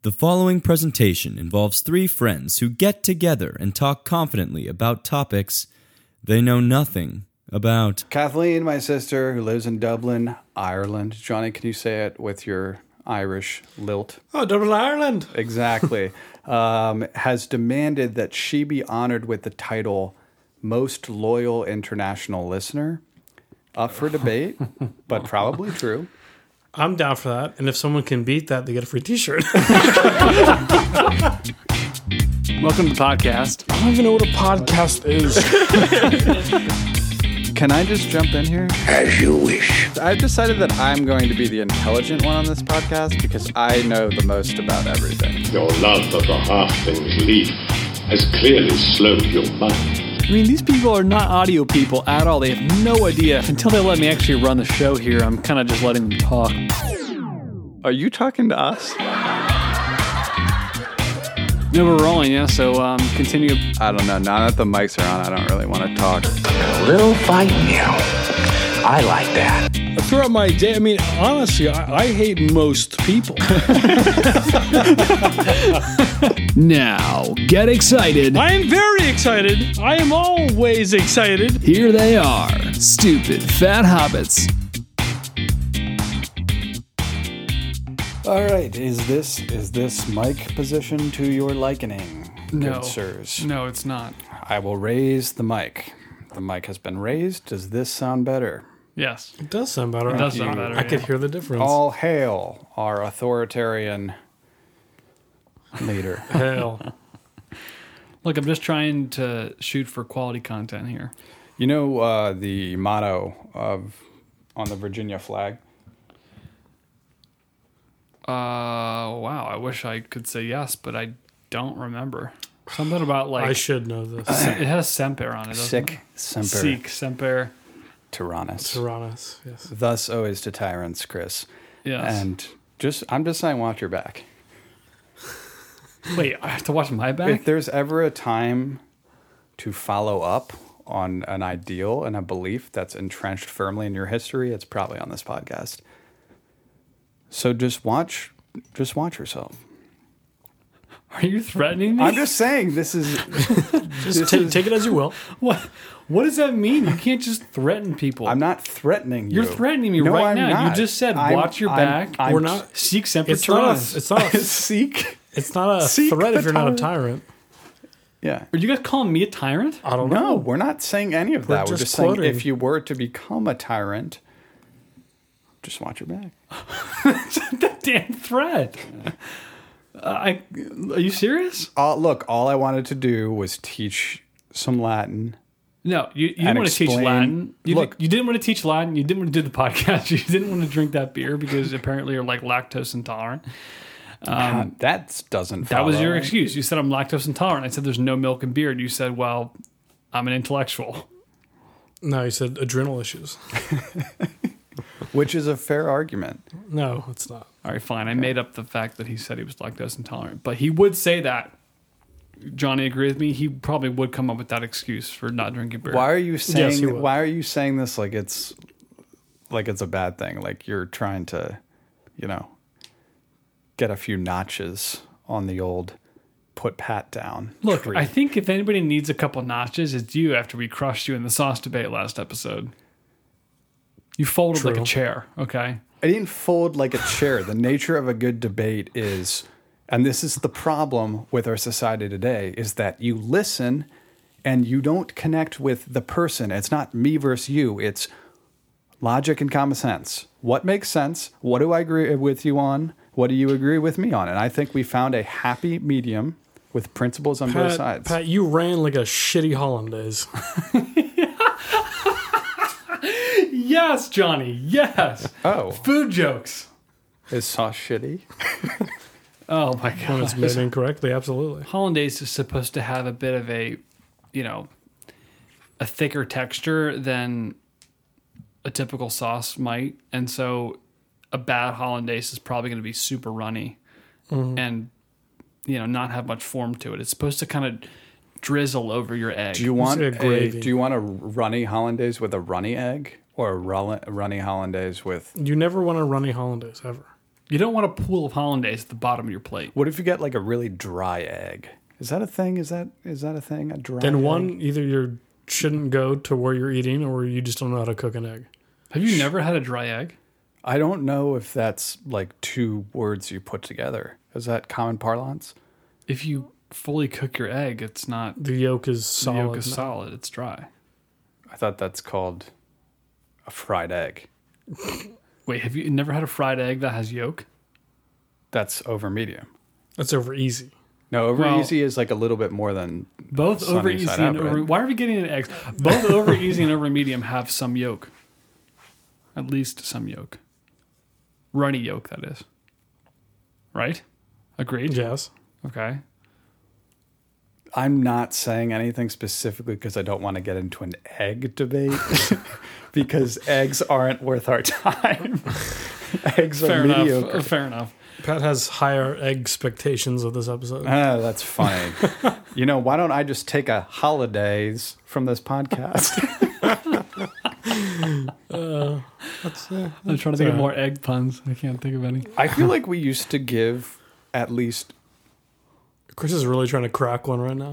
The following presentation involves three friends who get together and talk confidently about topics they know nothing about. Kathleen, my sister, who lives in Dublin, Ireland. Johnny, can you say it with your Irish lilt? Oh, Dublin, Ireland. Exactly. Has demanded that she be honored with the title Most Loyal International Listener. Up for debate, but probably true. I'm down for that. And if someone can beat that, they get a free t-shirt. Welcome to the podcast. I don't even know what a podcast is. Can I just jump in here? As you wish. I've decided that I'm going to be the intelligent one on this podcast because I know the most about everything. Your love of the half-thing's leaf has clearly slowed your mind. I mean, these people are not audio people at all. They have no idea. Until they let me actually run the show here, I'm kind of just letting them talk. Are you talking to us? No, we're rolling, yeah, so continue. I don't know. Now that the mics are on, I don't really want to talk. A little fight now. I like that. Throughout my day, I mean, honestly, I hate most people. Now, get excited. I am very excited. I am always excited. Here they are, stupid fat hobbits. All right. Is this mic position to your likening, No. good sirs? No, it's not. I will raise the mic. The mic has been raised. Does this sound better? Yes. It does sound better. It does sound better, I could yeah. hear the difference. All hail our authoritarian leader. Hell. Look, I'm just trying to shoot for quality content here. You know the motto on the Virginia flag? Wow, I wish I could say yes, but I don't remember. Something about like... I should know this. It has Semper on it, doesn't Sic it? semper Seek, Semper. tyrannis. Tyrannus, yes. Thus always to tyrants, Chris. Yes. And I'm just saying, watch your back. Wait, I have to watch my back? If there's ever a time to follow up on an ideal and a belief that's entrenched firmly in your history, it's probably on this podcast. So just watch yourself. Are you threatening me? I'm just saying this is Just take it as you will. What does that mean? You can't just threaten people. I'm not threatening you. You're threatening me No, right I'm now. not. You just said watch your I'm- back. I'm- We're not. Seek Semper It's not. Tyrannis. It's not. Seek. It's not a Seek threat the if you're not a tyrant. tyrant. Yeah. Are you guys calling me a tyrant? I don't No, know. we're not saying any of that. We're just just saying quoting. if you were to become a tyrant, just watch your back. That damn threat. Are you serious? Look, all I wanted to do was teach some Latin. No, you didn't And want to teach explain- Latin. You Look. didn't want to teach Latin. You didn't want to do the podcast. You didn't want to drink that beer because apparently you're like lactose intolerant. That doesn't That was follow. your excuse. You said I'm lactose intolerant. I said there's no milk in beer. And you said, well, I'm an intellectual. No, you said adrenal issues. Which is a fair argument. No, it's not. All right, fine. I made up the fact that he said he was lactose intolerant, but he would say that. Johnny agrees with me. He probably would come up with that excuse for not drinking beer. Why are you he saying would. why are you saying this like it's a bad thing? Like you're trying to, get a few notches on the old put Pat down. Look, tree. I think if anybody needs a couple notches, it's you after we crushed you in the sauce debate last episode. You folded like a True. chair, okay? I didn't fold like a chair. The nature of a good debate is, and this is the problem with our society today, is that you listen and you don't connect with the person. It's not me versus you. It's logic and common sense. What makes sense? What do I agree with you on? What do you agree with me on? And I think we found a happy medium with principles on both sides. Pat, you ran like a shitty hollandaise. Yes, Johnny, yes. Oh, Food jokes. is sauce shitty? Oh, my When God. it's made incorrectly, absolutely. Hollandaise is supposed to have a bit of a thicker texture than a typical sauce might. And so a bad hollandaise is probably going to be super runny and, not have much form to it. It's supposed to kind of drizzle over your egg. Do you want say a gravy. Do you want a runny hollandaise with a runny egg, or a runny hollandaise with? You never want a runny hollandaise, ever. You don't want a pool of hollandaise at the bottom of your plate. What if you get like a really dry egg? Is that a thing? Is that a thing? A dry Then egg? one, either you shouldn't go to where you're eating, or you just don't know how to cook an egg. Have you never had a dry egg? I don't know if that's like two words you put together. Is that common parlance? If you fully cook your egg, it's not. The yolk is The solid. yolk is solid. It's dry. I thought that's called a fried egg. Wait, have you never had a fried egg that has yolk? That's over medium. That's over easy. No, over Well- easy is like a little bit more than Both sunny over easy side and up, over. right? Why are we getting into eggs? Both over easy and over medium have some yolk. At least some yolk. Runny yolk, that is. Right? Agreed? Yes. Okay. I'm not saying anything specifically because I don't want to get into an egg debate because eggs aren't worth our time. Eggs are Fair mediocre. enough. Fair enough. Pat has higher egg expectations of this episode. Ah, that's funny. Why don't I just take a holidays from this podcast? I'm trying to think of more egg puns. I can't think of any. I feel like we used to give at least Chris is really trying to crack one right now.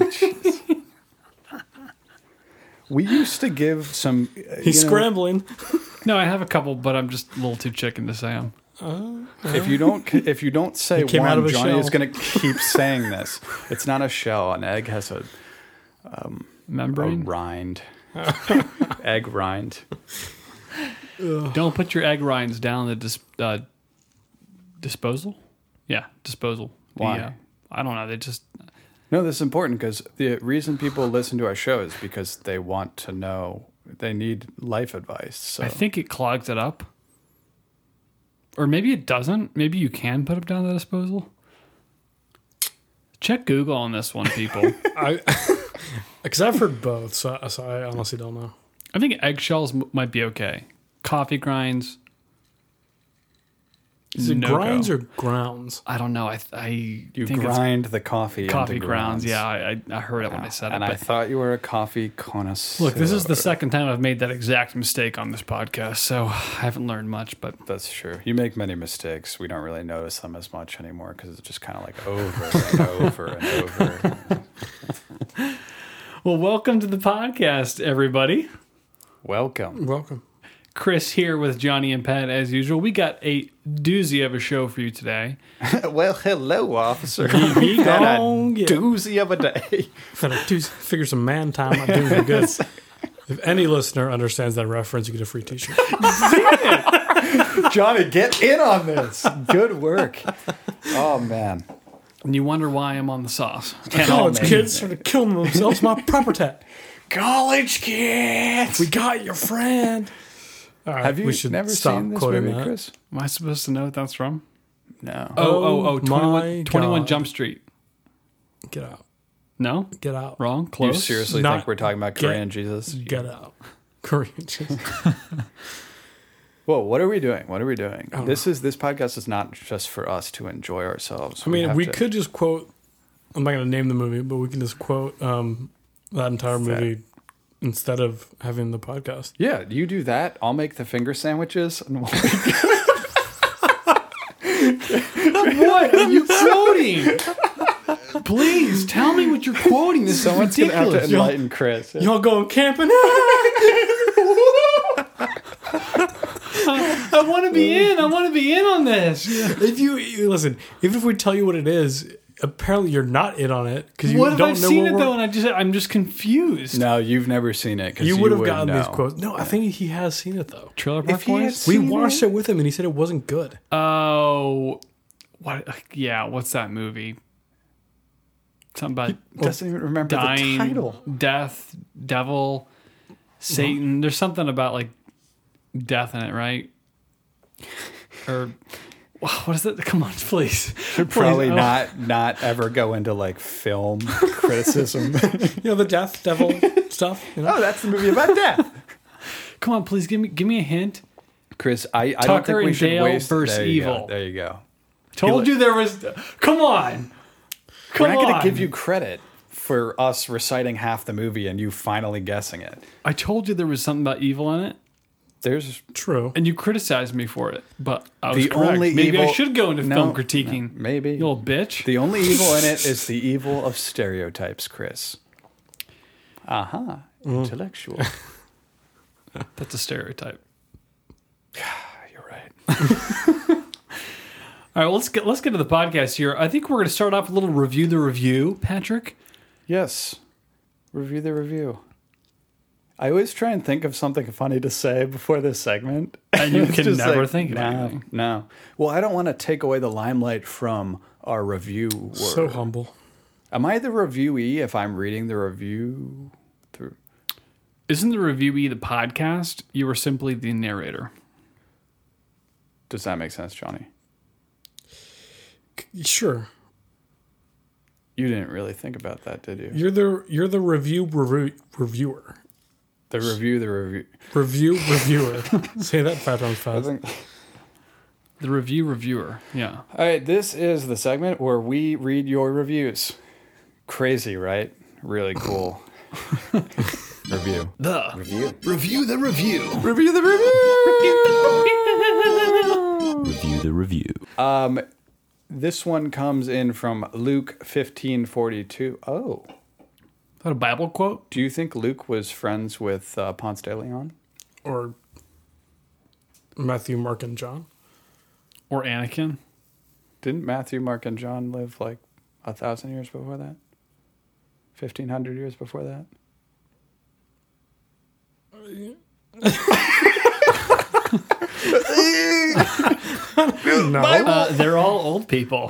we used to give some. He's scrambling. No, I have a couple, but I'm just a little too chicken to say them. If you don't say It came out of one, a Johnny shell. is going to keep saying this. It's not a shell. An egg has a Membrane? rind. Egg rind. Don't put your egg rinds down the disposal? Yeah, disposal. Why? I don't know. They just. No, this is important because the reason people listen to our show is because they want to know. They need life advice. So I think it clogs it up. Or maybe it doesn't. Maybe you can put them down the disposal. Check Google on this one, people. Because I've heard both, so I honestly don't know. I think eggshells might be okay. Coffee grinds. Is it no grinds go. or grounds? I don't know. I you think grind the coffee. it's coffee into grounds. grounds. Yeah, I heard it when I said And it. I But thought you were a coffee connoisseur. look, this is the second time I've made that exact mistake on this podcast, so I haven't learned much. But That's true. You make many mistakes. We don't really notice them as much anymore because it's just kind of like over and over and over. well, welcome to the podcast, everybody. Welcome. Welcome. Chris here with Johnny and Pat as usual. We got a doozy of a show for you today. Well, hello, officer. Be Had a gone, yeah. doozy of a day. Figure some man time. I'm doing good. If any listener understands that reference, you get a free T-shirt. Johnny, get in on this. Good work. Oh, man. And you wonder why I'm on the sauce. College kids started killing themselves. My property. College kids. We got your friend. All right, Have you we should never stop seen this quoting movie, that. Chris? Am I supposed to know what that's from? No. Oh, 21, my 21 God. Jump Street. Get out. No? Get out. Wrong? You Close? seriously Not think we're talking about get- Korean Jesus? Get out. Korean Jesus. Whoa, what are we doing? What are we doing? This podcast is not just for us to enjoy ourselves. I mean, have we to- could just quote. I'm not going to name the movie, but we can just quote that entire movie instead of having the podcast. Yeah, you do that. I'll make the finger sandwiches. And we'll What are you quoting? Please tell me what you're quoting. This Someone's is going to have to ridiculous. enlighten Chris. Y'all going camping? I want to be in. I want to be in on this. If you listen, even if we tell you what it is, apparently you're not in on it because you What if don't I've know seen what it we're- though, and I'm just confused. No, you've never seen it. 'Cause You would have gotten know. these quotes. No, I think he has seen it though. Trailer Park If he had Boys? We seen watched it with him, and he said it wasn't good. Oh, what? Yeah, what's that movie? Something about Doesn't even remember dying, the title. death, devil, Satan. There's something about like death in it, right? Or what is it? Come on, please. Should probably Please. not ever go into like film criticism. You know the death devil stuff. You know? Oh, that's the movie about death. Come on, please give me a hint. Chris, I don't Tucker think we and should Dale waste. versus there you go, Evil. There you go. Told you there was. Come on. We're Come not going on. to give you credit for us reciting half the movie and you finally guessing it. I told you there was something about evil in it. There's True. And you criticized me for it, but I was The correct. only Maybe I evil- should go into No, film critiquing. no, maybe. You little bitch. the only evil in it is the evil of stereotypes, Chris. Aha, intellectual. That's a stereotype. You're right. All right, well, let's get to the podcast here. I think we're going to start off with a little review the review, Patrick. Yes. Review the review. I always try and think of something funny to say before this segment. And you It's can just never like, think of no, anything. No. Well, I don't want to take away the limelight from our review word. So humble. Am I the reviewee if I'm reading the review through? Isn't the reviewee the podcast? You were simply the narrator. Does that make sense, Johnny? Sure. You didn't really think about that, did you? You're the reviewer. The review. Reviewer. Say that 5 times fast. The reviewer. Yeah. All right, this is the segment where we read your reviews. Crazy, right? Really cool. Review. The Review. Review the review. Review the review. Review the review. This one comes in from Luke 15:42. Oh, Is that a Bible quote? do you think Luke was friends with Ponce de Leon? Or Matthew, Mark, and John. Or Anakin? Didn't Matthew, Mark, and John live like 1,000 years before that? 1,500 years before that? No. They're all old people.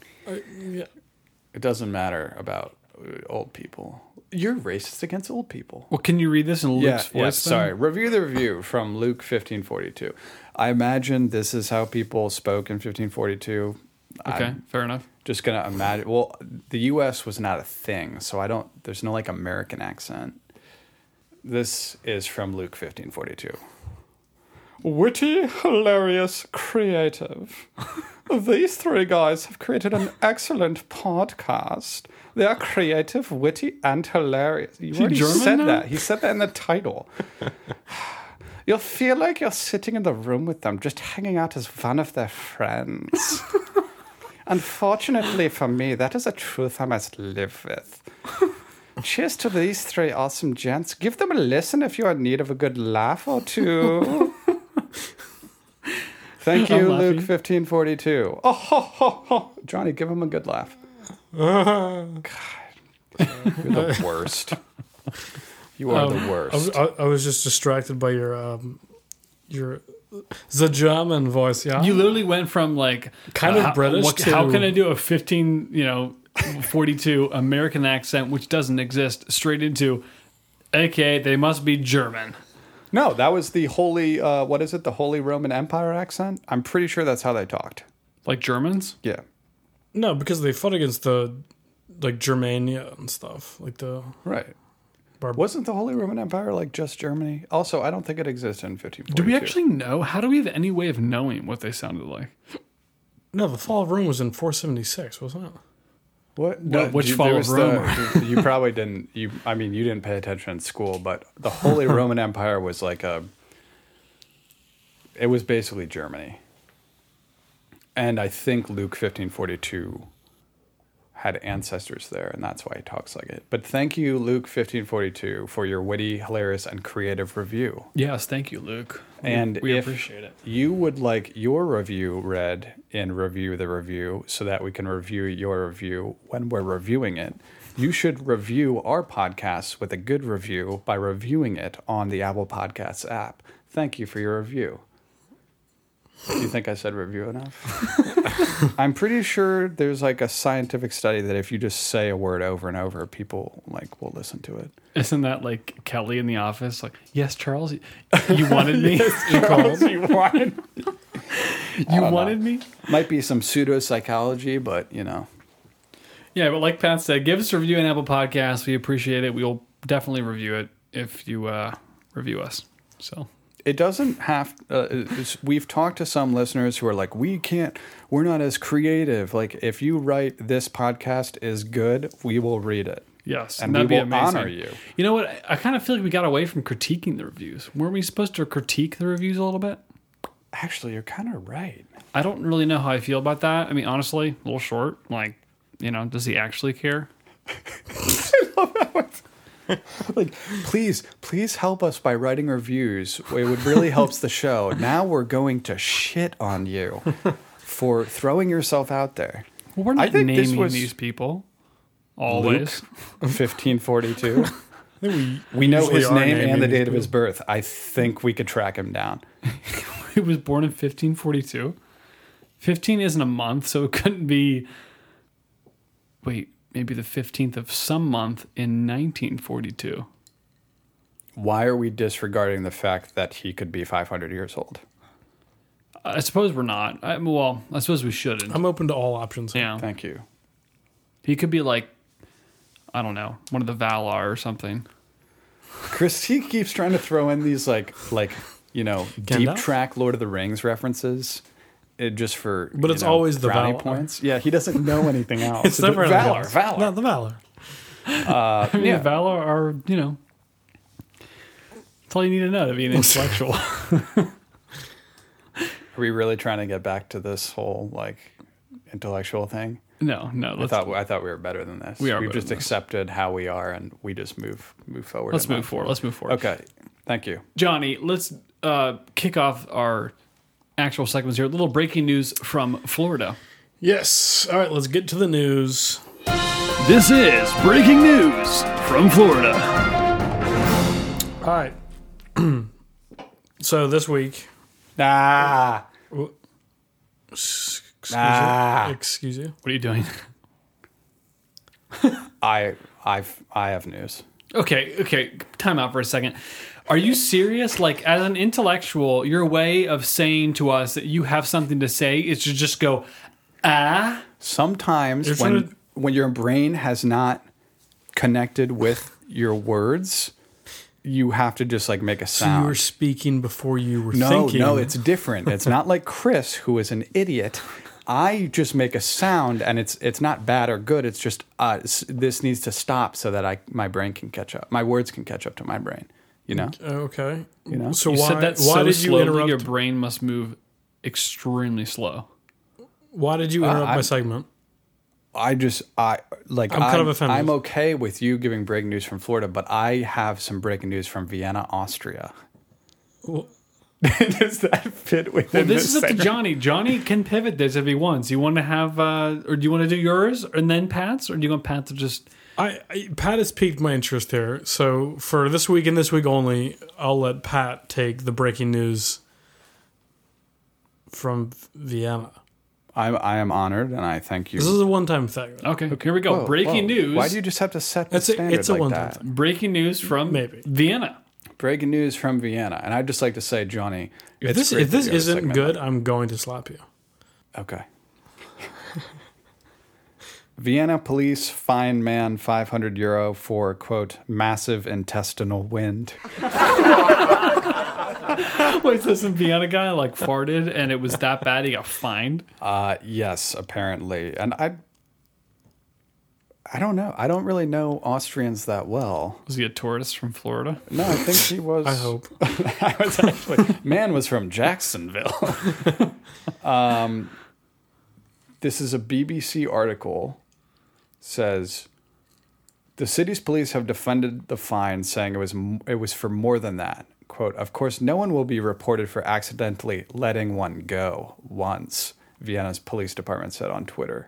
It doesn't matter about old people. You're racist against old people. Well, can you read this in Luke's voice? Yeah, then? sorry. Review the review from Luke 15:42. I imagine this is how people spoke in 1542. Okay, I'm fair enough. just gonna imagine. Well, the U.S. was not a thing, so I don't. There's no like American accent. This is from Luke 15:42. Witty, hilarious, creative. These three guys have created an excellent podcast. They are creative, witty, and hilarious. You already German said now? that. He said that in the title. You'll feel like you're sitting in the room with them, just hanging out as one of their friends. Unfortunately for me, that is a truth I must live with. Cheers to these three awesome gents. Give them a listen if you're in need of a good laugh or two. Thank you, I'm Luke laughing. 15:42. Oh, ho, ho, ho. Johnny, give him a good laugh. God, you're the worst. You are the worst. I was just distracted by your the German voice. Yeah. You literally went from like Kind of British to- how can I do a 42 American accent which doesn't exist straight into okay, they must be German. No, that was the Holy, what is it? The Holy Roman Empire accent? I'm pretty sure that's how they talked. Like Germans? Yeah. No, because they fought against the like Germania and stuff. Like the Right. Wasn't the Holy Roman Empire like just Germany? Also, I don't think it existed in 1542. Do we actually know? How do we have any way of knowing what they sounded like? No, the fall of Rome was in 476, wasn't it? What? which there fall of was Rome? you probably didn't. You didn't pay attention in school, but the Holy Roman Empire was like it was basically Germany. And I think Luke 15:42 had ancestors there, and that's why he talks like it. But thank you, Luke 15:42, for your witty, hilarious, and creative review. Yes, thank you, Luke. And we if appreciate it. you would like your review read in Review the Review so that we can review your review when we're reviewing it, you should review our podcast with a good review by reviewing it on the Apple Podcasts app. Thank you for your review. Do you think I said review enough? I'm pretty sure there's like a scientific study that if you just say a word over and over, people like will listen to it. Isn't that like Kelly in the office? Like, yes, Charles, you wanted me. You wanted You wanted me. Might be some pseudo-psychology, but, you know. Yeah, but like Pat said, give us a review on Apple Podcasts. We appreciate it. We'll definitely review it if you review us. So It doesn't have... we've talked to some listeners who are like, we're not as creative. Like, if you write this podcast is good, we will read it. Yes, and we that'd be will amazing. honor you. You know what? I kind of feel like we got away from critiquing the reviews. Weren't we supposed to critique the reviews a little bit? Actually, you're kind of right. I don't really know how I feel about that. I mean, honestly, a little short. Like, does he actually care? Like, please help us by writing reviews. It would really helps the show. Now we're going to shit on you for throwing yourself out there. Well, we're not I think this naming was these people. Always. 1542. I think We know usually his are name naming and the these date of his people. birth. I think we could track him down. He was born in 1542. 15 isn't a month, so it couldn't be. Wait, maybe the 15th of some month in 1942. Why are we disregarding the fact that he could be 500 years old? I suppose we're not. I suppose we shouldn't. I'm open to all options. Yeah. Thank you. He could be like, I don't know, one of the Valar or something. Chris, he keeps trying to throw in these deep Gandalf? track Lord of the Rings references, just for But it's always the brownie Valar. points. Yeah, he doesn't know anything else. It's never the Valar. Not the Valor. I mean, Yeah. the Valar are, that's all you need to know to be an intellectual. Are we really trying to get back to this whole intellectual thing? No. I thought we were better than this. We are We've better just than this. accepted how we are, and we just move forward. Let's in move life. forward. Okay, thank you. Johnny, let's kick off our actual segments here. A little breaking news from Florida. Yes. All right, let's get to the news. This is breaking news from Florida. All right. So this week, excuse you. What are you doing? I have news. Okay. Time out for a second. Are you serious? Like, as an intellectual, your way of saying to us that you have something to say is to just go, ah? Sometimes You're trying to- when your brain has not connected with your words, you have to just make a So you sound. were speaking before you were No, thinking. no, it's different. It's not like Chris, who is an idiot. I just make a sound, and it's not bad or good. It's just this needs to stop so that my brain can catch up. My words can catch up to my brain. Okay. know? So You why, said that why so did you slowly interrupt? your brain must move extremely slow. Why did you interrupt my segment? I'm kind of offended. I'm okay with you giving breaking news from Florida, but I have some breaking news from Vienna, Austria. Well, Does that fit within Well, this is up to segment? Johnny. Johnny can pivot this if he wants. You want to have, or do you want to do yours and then Pat's, or do you want Pat to just? Pat has piqued my interest here. So for this week and this week only, I'll let Pat take the breaking news from Vienna. I am honored, and I thank you. This is a one-time thing. Okay, here we go. Whoa, Breaking whoa. news. Why do you just have to set the standard It's a like one-time that? thing. Breaking news from Maybe. Vienna. Breaking news from Vienna, and I'd just like to say, Johnny, If it's this great that you have a isn't segment good, like- I'm going to slap you. Okay. Vienna police fine man €500 for, quote, massive intestinal wind. Wait, so some Vienna guy farted and it was that bad he got fined? Yes, apparently. And I don't know. I don't really know Austrians that well. Was he a tourist from Florida? No, I think he was. I hope. I was actually. Man was from Jacksonville. This is a BBC article. Says the city's police have defended the fine, saying it was for more than that. Quote, of course, no one will be reported for accidentally letting one go once, Vienna's police department said on Twitter.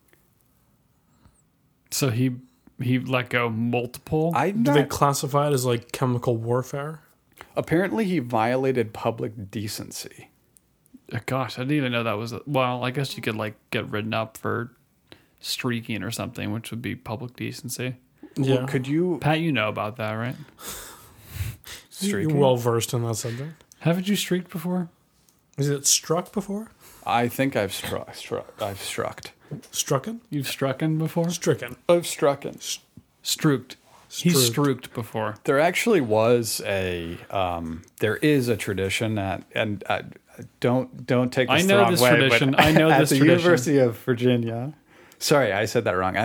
So he let go multiple? Do they classify it as chemical warfare? Apparently, he violated public decency. Gosh, I didn't even know that was... Well, I guess you could get written up for streaking or something, which would be public decency. Yeah. Well, could you... Pat, you know about that, right? You're well versed in that subject. Haven't you streaked before? Is it struck before? I think I've struck. Strucken? You've strucken before? Stricken. I've strucken. Strooked. He's Strooked. strooked before. There actually was there is a tradition and don't take this I the know wrong this way, tradition. but I know at this the tradition. University of Virginia. Sorry, I said that wrong.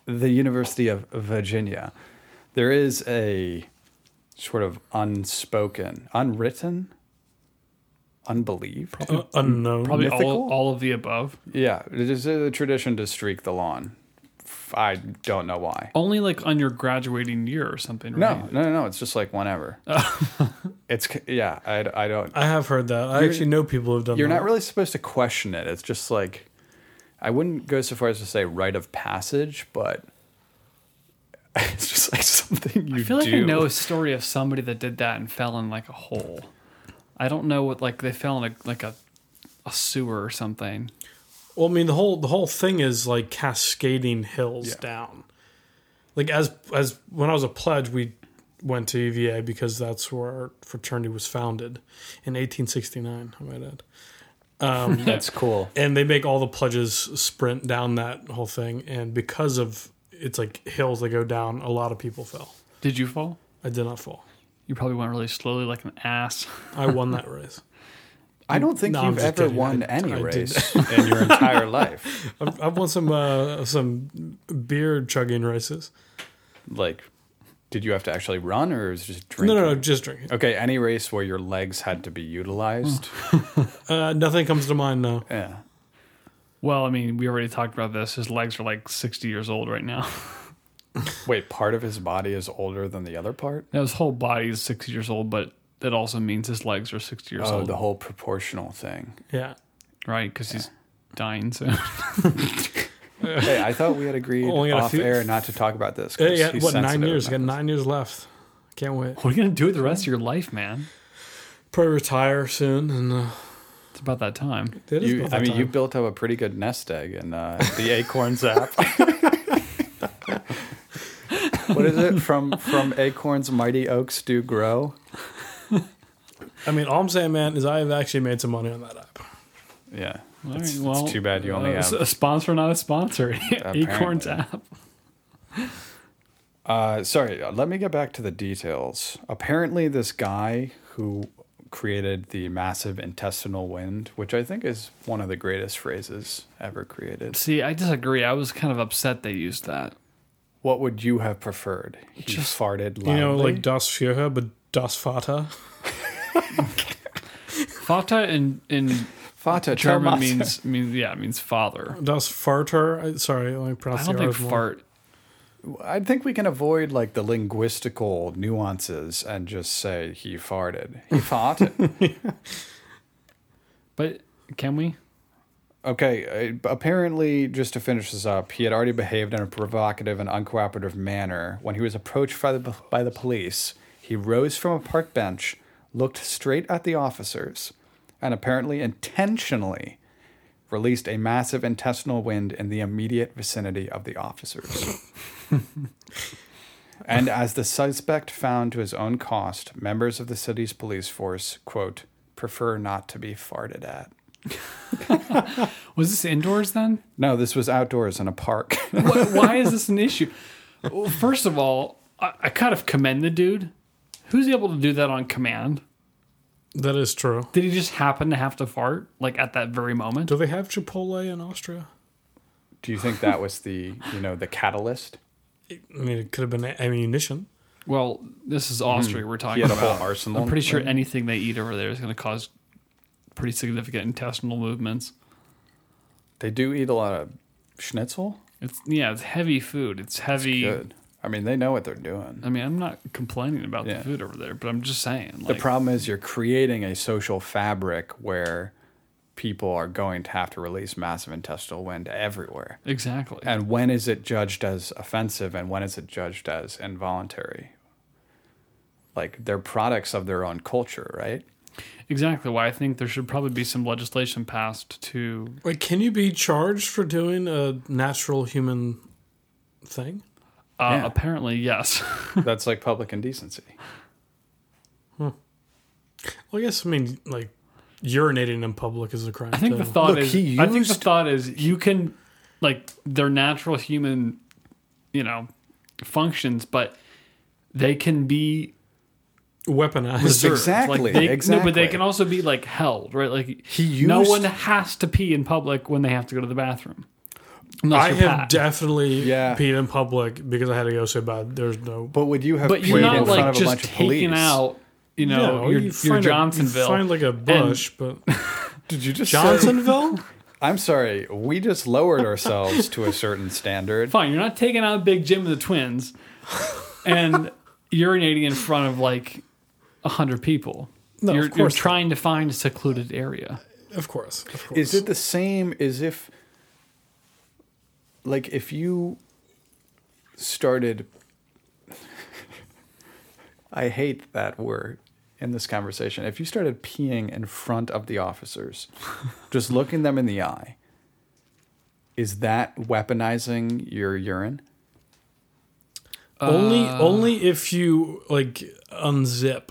the University of Virginia, there is a sort of unspoken, unwritten, unbelieved, Unknown. Probably mythical? all of the above. Yeah, it is a tradition to streak the lawn. I don't know why. Only like on your graduating year or something, No, right? no. It's just like whenever. It's yeah. I don't. I have heard that. I actually know people who've done You're that. not really supposed to question it. It's just like, I wouldn't go so far as to say rite of passage, but it's just like something you do. I feel like I know a story of somebody that did that and fell in like a hole. I don't know what, like they fell in a sewer or something. Well, I mean, the whole thing is like cascading hills down. Like as when I was a pledge, we went to UVA because that's where our fraternity was founded in 1869. I might add. That's cool. And they make all the pledges sprint down that whole thing, and because of it's like hills that go down, a lot of people fell. Did you fall? I did not fall. You probably went really slowly like an ass. I won that race. I don't think No, I'm you've just ever kidding. won I any did. race in your entire life. I've won some beer chugging races. Like, did you have to actually run or is it just drinking? No, just drinking. Okay, any race where your legs had to be utilized. Nothing comes to mind now. Yeah. Well, I mean, we already talked about this. His legs are like 60 years old right now. Wait, part of his body is older than the other part? Now, his whole body is 60 years old, but that also means his legs are 60 years Oh, old. the whole proportional thing. Yeah. Right? Because he's dying soon. Hey, I thought we had agreed Only got a off few- air not to talk about this. 'cause Yeah, he's what, 9 sensitive years? about Got this. 9 years left. Can't wait. What are you going to do with the rest of your life, man? Probably retire soon, and It's about that time. it is about that time. You built up a pretty good nest egg in the Acorns app. What is it? From acorns, mighty oaks do grow. I mean, all I'm saying, man, is I have actually made some money on that app. Yeah. All It's, right, well, it's too bad you only have. a sponsor, not a sponsor. Acorns app. Sorry, let me get back to the details. Apparently, this guy who created the massive intestinal wind, which I think is one of the greatest phrases ever created. See, I disagree. I was kind of upset they used that. What would you have preferred? He just farted loudly. You know, like Das Führer, but Das Vater. Vater in Fata German Tomas. means father. Das Farter. Sorry, let me pronounce I don't the think R's more. fart. I think we can avoid like the linguistical nuances and just say he farted. He farted. But can we? Okay, apparently, just to finish this up, he had already behaved in a provocative and uncooperative manner. When he was approached by the police, he rose from a park bench, looked straight at the officers, and apparently intentionally released a massive intestinal wind in the immediate vicinity of the officers. And as the suspect found to his own cost, members of the city's police force, quote, prefer not to be farted at. Was this indoors then? No, this was outdoors in a park. Why is this an issue? Well, first of all, I kind of commend the dude. Who's able to do that on command? That is true. Did he just happen to have to fart like at that very moment? Do they have Chipotle in Austria? Do you think that was the catalyst? I mean, it could have been ammunition. Well, this is Austria we're talking He had a about. whole arsenal. I'm pretty sure anything they eat over there is going to cause pretty significant intestinal movements. They do eat a lot of schnitzel. It's heavy food. It's heavy. Good. I mean, they know what they're doing. I mean, I'm not complaining about Yeah. the food over there, but I'm just saying. The problem is you're creating a social fabric where people are going to have to release massive intestinal wind everywhere. Exactly. And when is it judged as offensive and when is it judged as involuntary? Like, they're products of their own culture, right? Exactly why I think there should probably be some legislation passed to. Wait, can you be charged for doing a natural human thing? Yeah. Apparently, yes. That's like public indecency. Well, I guess, I mean, like, urinating in public is a crime. I think too. the thought Look, is. he I think the used- thought is you can, like, their natural human, functions, but they can be weaponized. Preserved. Exactly, Like No, exactly. but they can also be like held, right? Like He no used- one has to pee in public when they have to go to the bathroom. Unless I you're have Pat. definitely Yeah. peed in public because I had to go so bad. There's no. But would you have But you're peed not in front like of a just bunch of police? taking out, you know, No, your you find Johnsonville. You find like a bush, but Did you just say? Johnsonville. I'm sorry. We just lowered ourselves to a certain standard. Fine, you're not taking out Big Jim of the Twins and urinating in front of like 100 people. No, you're, of course you're not. trying to find a secluded area. Of course. Is it the same as if, like, if you started? I hate that word in this conversation. If you started peeing in front of the officers, just looking them in the eye, is that weaponizing your urine? Only if you like unzip.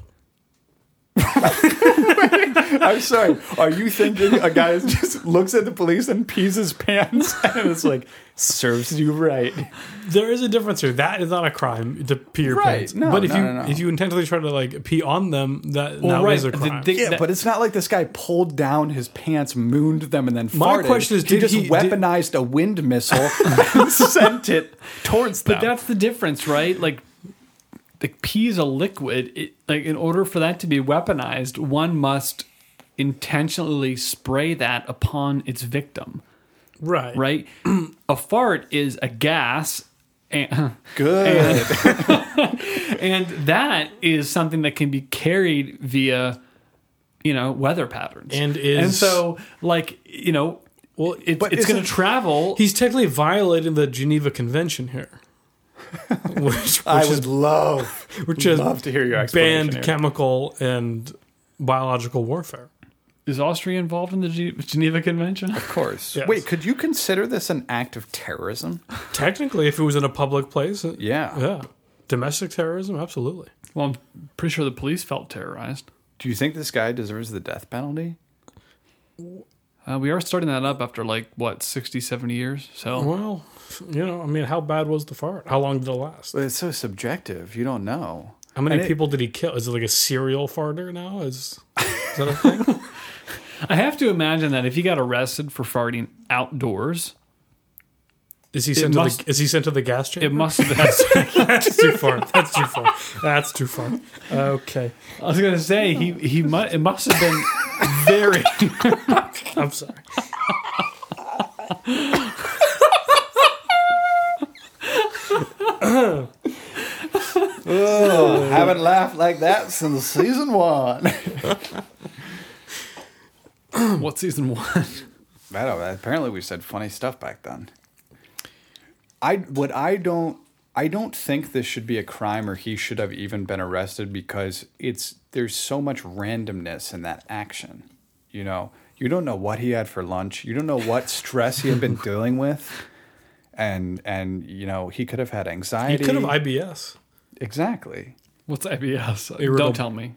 I'm sorry. Are you thinking a guy just looks at the police and pees his pants and it's like, serves you right? There is a difference here. That is not a crime to pee your Right. pants. No, but if no. if you intentionally try to like pee on them, that Well, now right. is a crime. Yeah, but it's not like this guy pulled down his pants, mooned them, and then My farted. question is, he did just he- weaponized a wind missile and sent it towards them. But that's the difference, right? Like pee is a liquid. Like in order for that to be weaponized, one must intentionally spray that upon its victim, right. right? A fart is a gas. And, Good. and that is something that can be carried via, weather patterns. And so, like, well, but it's going to isn't- travel. he's technically violating the Geneva Convention here, which I is would love, which is love to hear your explanation. banned here. chemical and biological warfare. Is Austria involved in the Geneva Convention? Of course. Yes. Wait, could you consider this an act of terrorism? Technically, if it was in a public place, Yeah. domestic terrorism, absolutely. Well, I'm pretty sure the police felt terrorized. Do you think this guy deserves the death penalty? We are starting that up after 60, 70 years. So Well, how bad was the fart? How long did it last? But it's so subjective. You don't know. How many And it- people did he kill? Is it like a serial farter now? Is that a thing? I have to imagine that if he got arrested for farting outdoors, Is he It sent must- to the? Is he sent to the gas chamber? it must have been. That's too far. That's too far. That's too far. Okay, I was going to say it must have been very. I'm sorry. Oh, haven't laughed like that since season 1. What season 1? I don't know. Apparently, we said funny stuff back then. I don't think this should be a crime, or he should have even been arrested, because there's so much randomness in that action. You don't know what he had for lunch. You don't know what stress he had been dealing with, and he could have had He anxiety. could have IBS. Exactly. What's IBS? Irritable- Don't tell me.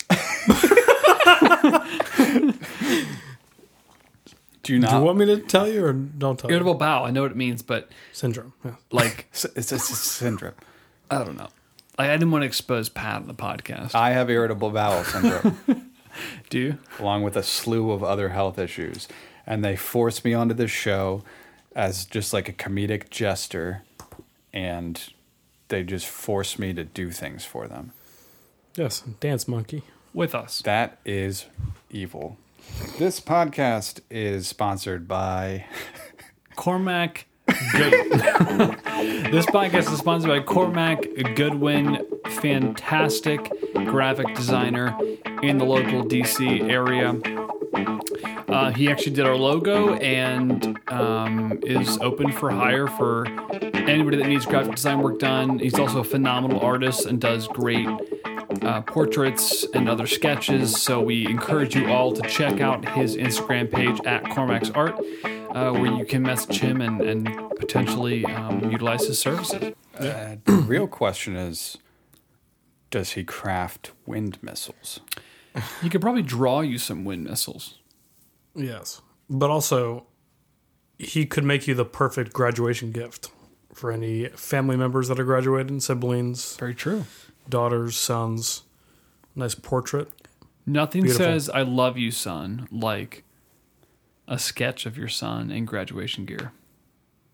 Do you not? Do you want me to tell you or don't tell Irritable you? bowel. I know what it means, but Syndrome. Yeah. It's a syndrome. I don't know. I didn't want to expose Pat on the podcast. I have irritable bowel syndrome, Do you? along with a slew of other health issues, and they forced me onto this show as just like a comedic jester, and they just forced me to do things for them. Yes, dance monkey. With us. That is evil. This podcast is sponsored by Cormac Goodwin. This podcast is sponsored by Cormac Goodwin, fantastic graphic designer in the local DC area. He actually did our logo and is open for hire for anybody that needs graphic design work done. He's also a phenomenal artist and does great portraits and other sketches. So we encourage you all to check out his Instagram page at Cormac's Art, where you can message him and potentially utilize his services. the real question is, does he craft wind missiles? He could probably draw you some wind missiles. Yes, but also he could make you the perfect graduation gift for any family members that are graduating, siblings, Very true. daughters, sons. Nice portrait. Nothing Beautiful. says "I love you, son" like a sketch of your son in graduation gear.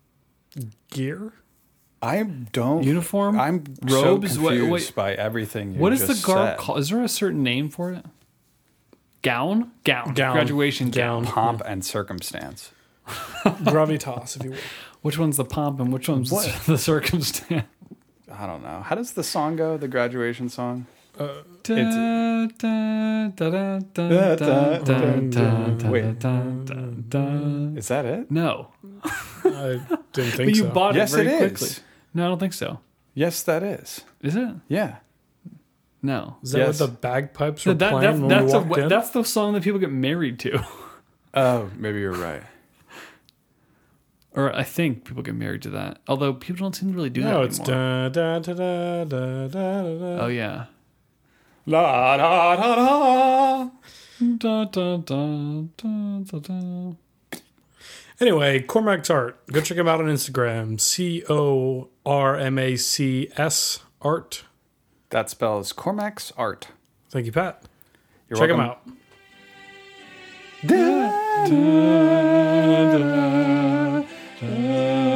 Gear? I don't Uniform? I'm Robes? so What- confused by everything. What is just the garb said. called? Is there a certain name for it? Gown. Graduation gown. Pomp and circumstance. Gravitas, if you will. Which one's the pomp and which one's What? the circumstance? I don't know. How does the song go? The graduation song? Wait. Is that it? No. I didn't think But you so. bought Yes, it very it quickly. is. No, I don't think so. Yes, that is. Is it? Yeah. No. Is that Yes. what the bagpipes were playing when that's, we walked in? that's the song that people get married to. Oh, maybe you're right. Or I think people get married to that. Although people don't seem to really do No, that it's anymore. da da da da da da da. Oh, yeah. La da da da. Da, da, da, da, da, da. Anyway, Cormac's Art. Go check him out on Instagram. CORMACS Art. That spells Cormac's Art. Thank you, Pat. You're check him welcome. out.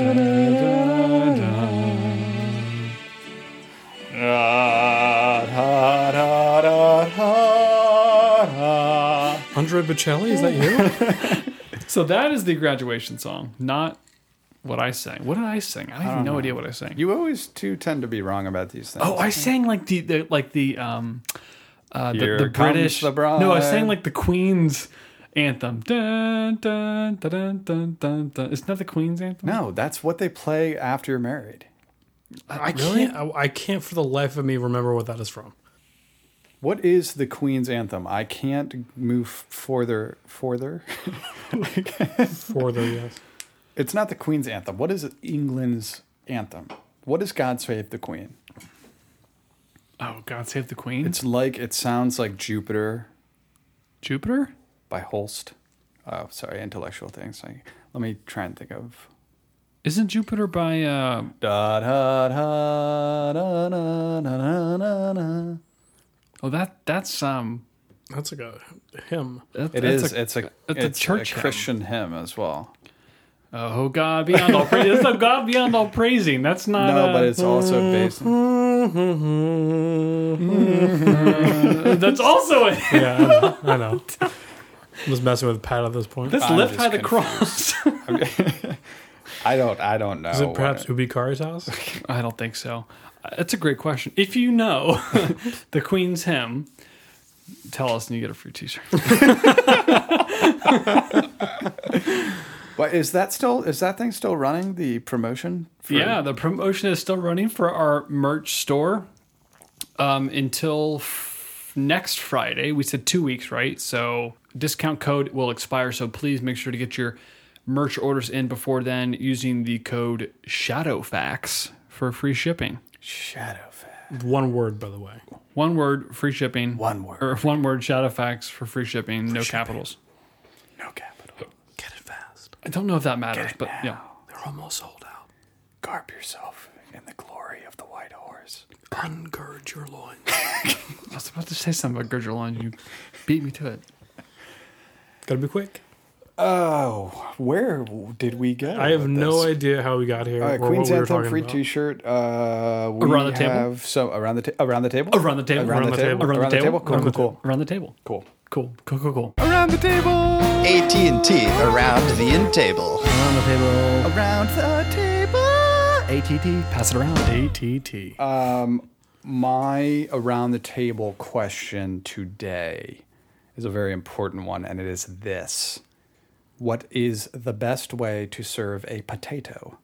Andre Bocelli, is that you? So that is the graduation song, not what I sang. What did I sing? I have no idea what I sang. You always tend to be wrong about these things. Oh, I sang like the Here the comes British. the bride. No, I sang like the Queen's anthem. Dun, dun, dun, dun, dun, dun, dun. Isn't that the Queen's anthem? No, that's what they play after you're married. I can't. I can't for the life of me remember what that is from. What is the Queen's anthem? I can't move further. For the yes. It's not the Queen's anthem. What is England's anthem? What is God Save the Queen? Oh, God Save the Queen. It sounds like Jupiter Jupiter. by Holst. Oh, sorry, intellectual things. Let me try and think of. Isn't Jupiter by? Da da da da da da da da. Oh, that's That's like a hymn. It is. It's a church hymn. Christian hymn as well. Oh God beyond all praising. That's not God beyond all praising. That's not. No, but it's also based. That's also it. Yeah, I know. I'm just messing with Pat at this point. Let's I'm lift just high the cross. I don't know. Is it perhaps Ubi Caritas? I don't think so. That's a great question. If you know the Queen's hymn, tell us and you get a free T-shirt. But is that thing still running, the promotion? Yeah, the promotion is still running for our merch store until next Friday. We said 2 weeks, right? So discount code will expire. So please make sure to get your merch orders in before then using the code SHADOWFAX for free shipping. Shadowfax. One word, by the way. One word, free shipping. One word. Or one word, SHADOWFAX for free shipping. No capitals. No capital. Get it fast. I don't know if that matters, but now. yeah. They're almost sold out. Garb yourself in the glory of the white horse. Ungird your loins. I was about to say something about Gurger Line. You beat me to it. Gotta be quick. Oh, where did we go? I have with no this? idea how we got here. All right, or Queen's what we were Anthem talking free about. T-shirt. We Around the table? have so around the table. Around the table. Around the table. Around the table. Around the table. Around the Cool. Around the table. Cool. Cool. Cool. Cool. Cool. Around the table. AT&T around the end table. Around the table. Around the table. ATT. Pass it around. ATT. My around the table question today is a very important one, and it is this: what is the best way to serve a potato?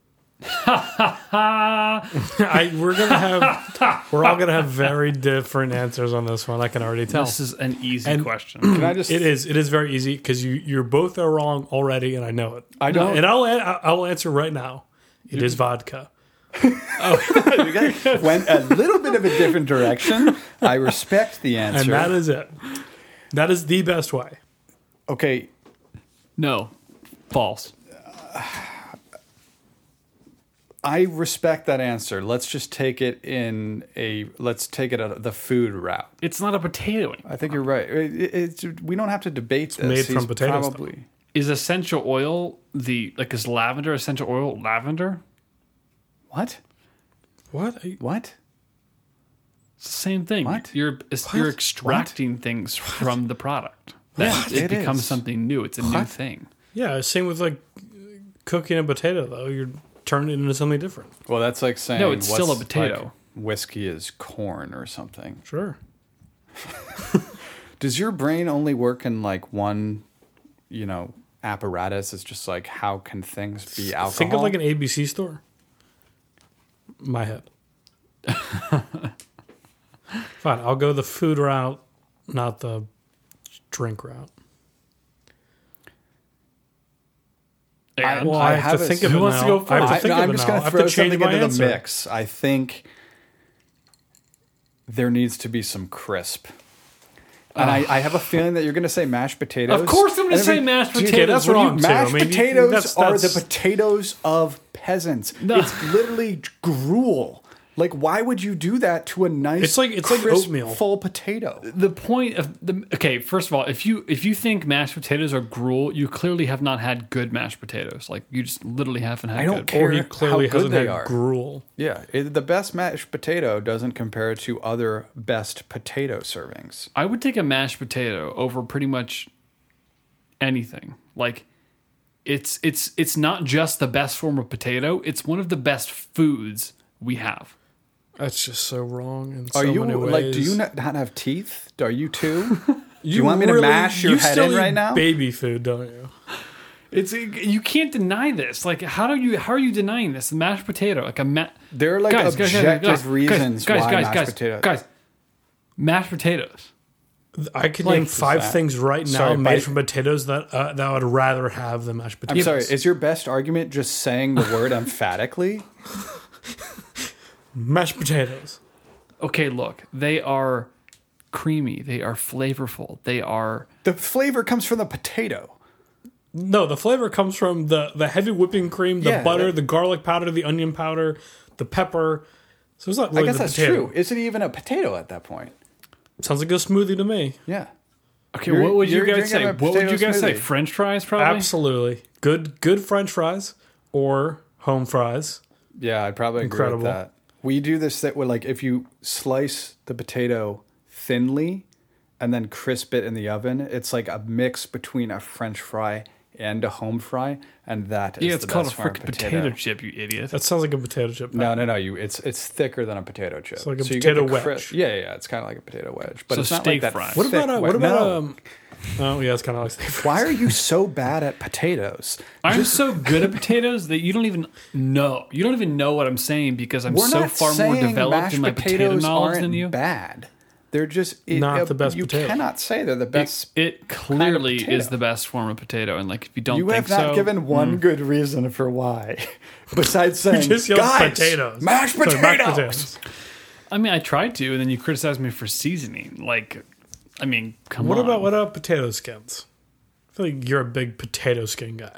We're all gonna have very different answers on this one. I can already tell. This is an easy And- question. Can I just? It is very easy because you're both are wrong already, and I know it. I don't. And I'll answer right now. It is vodka. Went a little bit of a different direction. I respect the answer. And that is it. That is the best way. Okay, No. False. I respect that answer. Let's just take it the food route. It's not a potato. I think you're right. We don't have to debate this. made from He's potatoes, Probably. Is essential oil is lavender essential oil lavender? What? What? What? It's the same thing. What? You're extracting things from the product. What? It It becomes is. something new. It's a new thing. Yeah, same with like cooking a potato though. You're turning it into something different. Well, that's like saying No, it's still a what's, potato. like, whiskey is corn or something. Sure. Does your brain only work in like one, apparatus? It's just like, how can things be alcohol? Think of like an ABC store. My head. Fine, I'll go the food route, not the drink route. And Well, I have to think of it Who wants to now. go I have to first? think of I'm it just now. going I to have to throw change something my into answer. the mix. I think there needs to be some crisp. And I have a feeling that you're going to say mashed potatoes. Of course I'm gonna And say mashed dude, potatoes. that's what do you- wrong, too. Mashed I mean, potatoes that's- are the that's- potatoes of peasants. No. It's literally gruel. Like, why would you do that to a nice, It's like crisp, oatmeal. full potato? The point of first of all, if you think mashed potatoes are gruel, you clearly have not had good mashed potatoes. Like you just literally haven't had I don't good. care Or he clearly how good hasn't they had are. gruel. Yeah, the best mashed potato doesn't compare to other best potato servings. I would take a mashed potato over pretty much anything. Like it's not just the best form of potato, it's one of the best foods we have. That's just so wrong in so Are you many ways. like? Do you not have teeth? Are you too? Do you want me to mash your you head still in eat right now? baby food, don't you? You can't deny this. Like how are you denying this? The mashed potato, like There are like objective reasons why mashed potatoes. Guys, mashed potatoes. I can Like, name 5 that- things right now Sorry, made but- from potatoes that I would rather have than mashed I'm potatoes. sorry. Is your best argument just saying the word emphatically? Mashed potatoes. Okay, look, they are creamy. They are flavorful. They are. The flavor comes from the potato. No, the flavor comes from the heavy whipping cream, the Yeah, butter, that- the garlic powder, the onion powder, the pepper. So it's not I really guess the that's potato. true. Is it even a potato at that point? Sounds like a smoothie to me. Yeah. Okay, You're- what would you you're guys drinking say? a What would you potato guys say? smoothie. French fries, probably. Absolutely. Good French fries or home fries. Yeah, I'd probably agree Incredible. with that. We do this that where, like, if you slice the potato thinly and then crisp it in the oven, it's like a mix between a French fry and a home fry, and that is Yeah, it's the called a best form of freaking potato chip, you idiot. That sounds like a potato chip. No. It's thicker than a potato chip. It's like a you get potato the wedge. Yeah. It's kind of like a potato wedge, but So it's not steak like that. fries. What about thick no. wedge. Oh yeah, it's kind of like steak fries. Why are you so bad at potatoes? I'm so good at potatoes that you don't even know. You don't even know what I'm saying because I'm We're so not far more saying developed mashed in my potato potatoes knowledge aren't than you. bad. They're just Not the best You potato. cannot say they're the best. It clearly potato. is the best form of potato, and like if you don't You think have not so, given one good reason for why, besides saying, just yelled "Guys, potatoes. mashed Sorry, potatoes." I mean, I tried to, and then you criticized me for seasoning. Like, I mean, come What on. about potato skins? I feel like you're a big potato skin guy.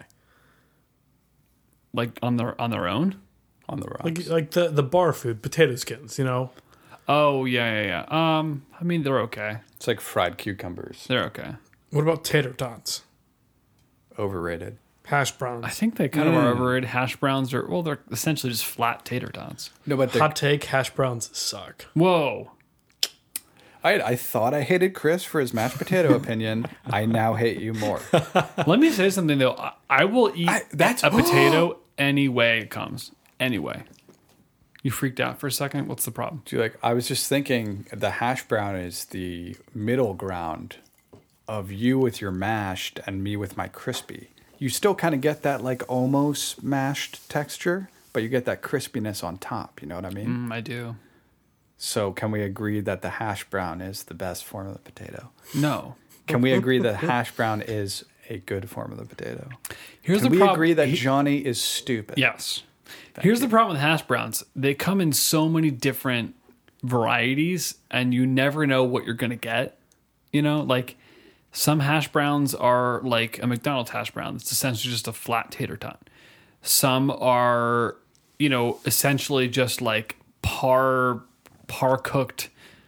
like on their own? On the rocks. Like the bar food, potato skins, you know? Oh yeah. I mean, they're okay. It's like fried cucumbers. They're okay. What about tater tots? Overrated. Hash browns. I think they kind of are overrated. Hash browns are they're essentially just flat tater tots. No, but Hot take, hash browns suck. Whoa. I thought I hated Chris for his mashed potato opinion. I now hate you more. Let me say something though. I will eat that's- a potato any way it comes. Anyway. You freaked out for a second? What's the problem? I was just thinking the hash brown is the middle ground of you with your mashed and me with my crispy. You still kind of get that like almost mashed texture, but you get that crispiness on top. You know what I mean? I do. So can we agree that the hash brown is the best form of the potato? No. Can we agree that hash brown is a good form of the potato? Here's Can the we problem. agree that Johnny is stupid? Yes. Here's the problem with hash browns. They come in so many different varieties, and you never know what you're going to get. You know, like some hash browns are like a McDonald's hash brown. It's essentially just a flat tater tot. Some are, essentially just like par cooked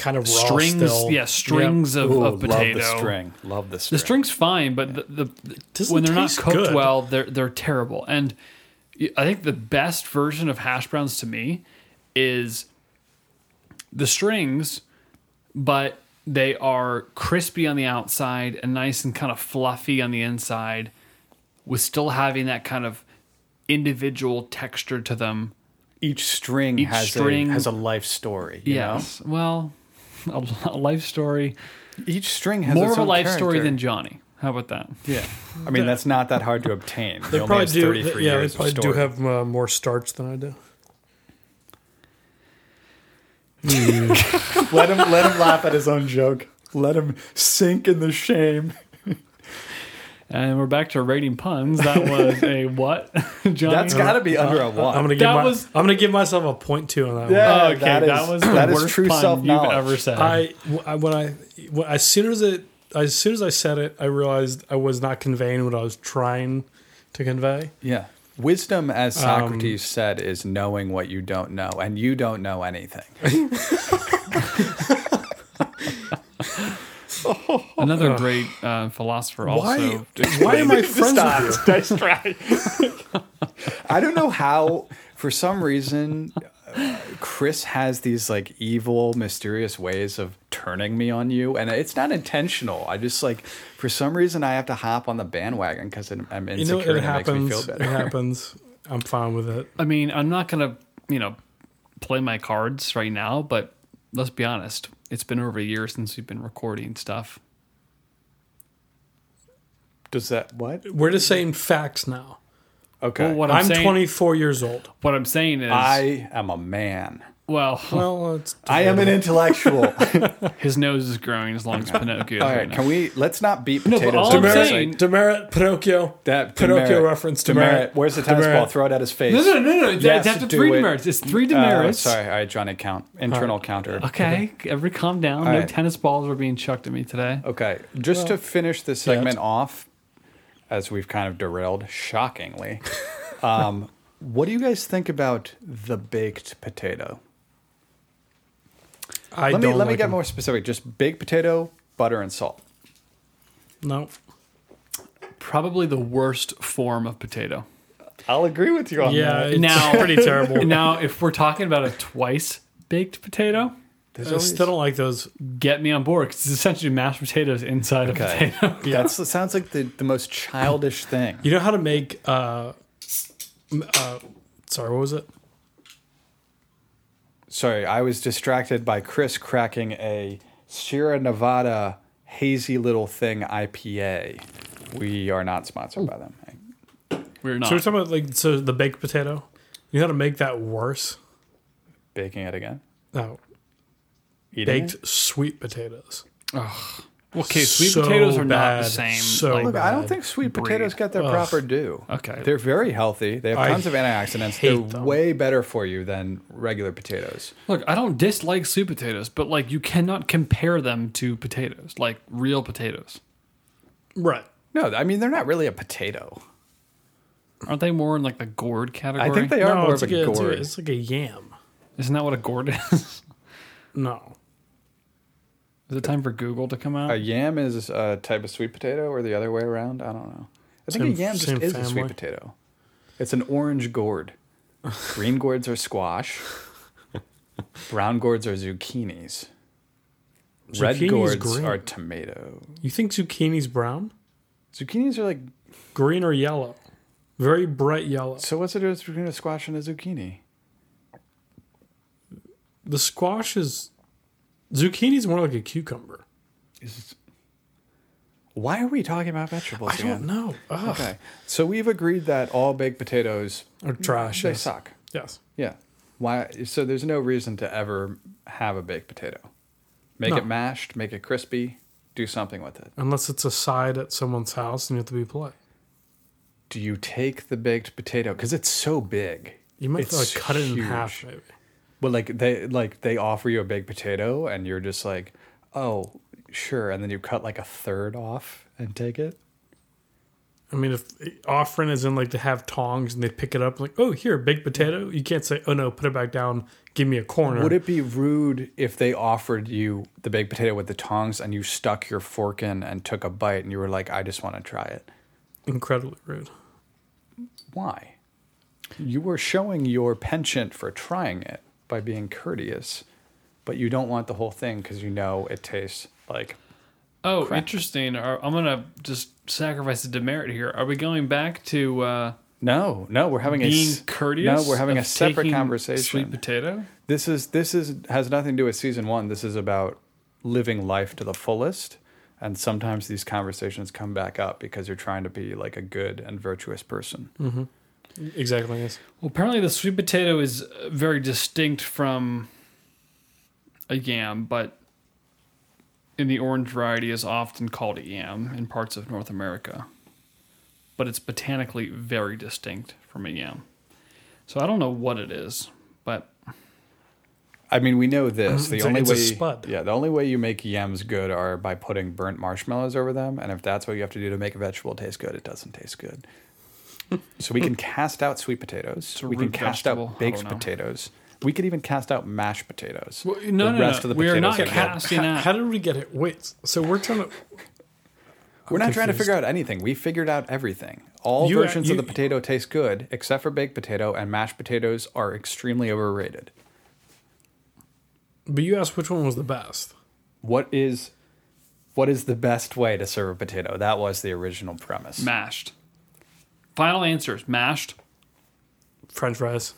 kind of raw strings. still. Yeah, strings of potato. Love the string. Love the string. The string's fine, but Doesn't when they're not taste cooked good. well, they're terrible. And I think the best version of hash browns to me is the strings, but they are crispy on the outside and nice and kind of fluffy on the inside, with still having that kind of individual texture to them. Each string has a life story. You know? Well, a life story. Each string has More its of a own life character. story than Johnny. How about that? Yeah. I mean, that's not that hard to obtain. They He only probably has do. 33 Yeah, they years of probably do story. have more starch than I do. Let him laugh at his own joke. Let him sink in the shame. And we're back to rating puns. That was a what, Johnny? That's got to be under a one. I'm gonna give myself a 0.2 on that one. Yeah, Oh, okay, that was the that is worst true pun self-knowledge. you've ever said. As soon as I said it, I realized I was not conveying what I was trying to convey. Yeah. Wisdom, as Socrates said, is knowing what you don't know, and you don't know anything. Another great philosopher also. Why am I friends with you? Nice try. I don't know how, for some reason, Chris has these like evil, mysterious ways of turning me on you, and it's not intentional. I just like, for some reason, I have to hop on the bandwagon because I'm insecure and it makes me feel It better. happens. I'm fine with it. I mean, I'm not going to, play my cards right now, but let's be honest. It's been over a year since we've been recording stuff. Does that what? We're just saying facts now. Okay. Well, what I'm saying, 24 years old. What I'm saying is, I am a man. well, Well, it's I am an intellectual. his nose is growing as long as Pinocchio is All right right, now. let's not beat No, potatoes. but all over I'm this. saying- Demerit, Pinocchio. That Pinocchio demerit. reference. Demerit. Where's the tennis Demerit. ball? Throw it at his face. No. Yes, That's do three it. demerits. It's three demerits. Sorry, all right, Johnny, count. Internal counter. Okay, everybody calm down. All No right. tennis balls are being chucked at me today. Okay, just to finish this segment Yeah. off, as we've kind of derailed, shockingly, what do you guys think about the baked potato? Let me get more specific. Just baked potato, butter, and salt. No. Probably the worst form of potato. I'll agree with you on Yeah, that. it's Now- pretty terrible. Now, if we're talking about a twice baked potato, I still don't like those. get me on board because it's essentially mashed potatoes inside a Okay. potato. That sounds like the most childish thing. You know how to make? Sorry, what was it? Sorry, I was distracted by Chris cracking a Sierra Nevada hazy little thing IPA. We are not sponsored by them. We're not. So we're talking about the baked potato. You know how to make that worse? Baking it again. No, Eating baked it? sweet potatoes. Okay, sweet So potatoes are not bad. the same. So like, Look, I don't bad. think sweet breed. potatoes get their proper due. Okay. They're very healthy. They have I tons of antioxidants. hate They're them. way better for you than regular potatoes. Look, I don't dislike sweet potatoes, but like you cannot compare them to potatoes, like real potatoes. Right. No, I mean, they're not really a potato. Aren't they more in like the gourd category? I think they are No, more it's of like a it's gourd. it's like a yam. Isn't that what a gourd is? No. Is it time for Google to come out? A yam is a type of sweet potato or the other way around? I don't know. I think Same- a yam just same is a sweet family. potato. It's an orange gourd. Green gourds are squash. Brown gourds are zucchinis. Red Zucchini's gourds green. are tomato. You think zucchini's brown? Zucchinis are like, Green or yellow? Very bright yellow. so what's the difference between a squash and a zucchini? The squash is... Zucchini's more like a cucumber. Why are we talking about vegetables I again? don't know. Ugh. Okay. So we've agreed that all baked potatoes, Or trash. they yes. suck. Yes. Yeah. Why? So there's no reason to ever have a baked potato. Make No. it mashed, make it crispy, do something with it. Unless it's a side at someone's house and you have to be polite. Do you take the baked potato because it's so big? You might have to It's cut it in huge. half, maybe. Well, they offer you a baked potato and you're just like, oh, sure, and then you cut like a third off and take it. I mean, if offering is in like to have tongs and they pick it up, like, oh, here, baked potato. You can't say, oh no, put it back down. Give me a corner. Would it be rude if they offered you the baked potato with the tongs and you stuck your fork in and took a bite and you were like, I just want to try it? Incredibly rude. Why? You were showing your penchant for trying it by being courteous, but you don't want the whole thing because you know it tastes like... Oh, crap. interesting. I'm going to just sacrifice a demerit here. Are we going back to No, we're having being courteous? No, we're having of a separate taking conversation. Sweet potato? This has nothing to do with season 1. This is about living life to the fullest. And sometimes these conversations come back up because you're trying to be like a good and virtuous person. Mm-hmm. Exactly. Yes. Well, apparently the sweet potato is very distinct from a yam, but in the orange variety is often called a yam in parts of North America. But it's botanically very distinct from a yam. So I don't know what it is, but... I mean, we know this. The only it's way, a spud. Yeah, the only way you make yams good are by putting burnt marshmallows over them. And if that's what you have to do to make a vegetable taste good, it doesn't taste good. So we can cast out sweet potatoes. a We can root cast vegetable. out I baked don't know. potatoes. We could even cast out mashed potatoes. Well, no. We are not are good. casting out. How did we get it? Wait, so we're trying to... We're not trying to confused. figure out anything. We figured out everything. All You- versions you- of the potato taste good, except for baked potato, and mashed potatoes are extremely overrated. But you asked which one was the best. What is the best way to serve a potato? That was the original premise. Mashed. Final answers. Mashed. French fries.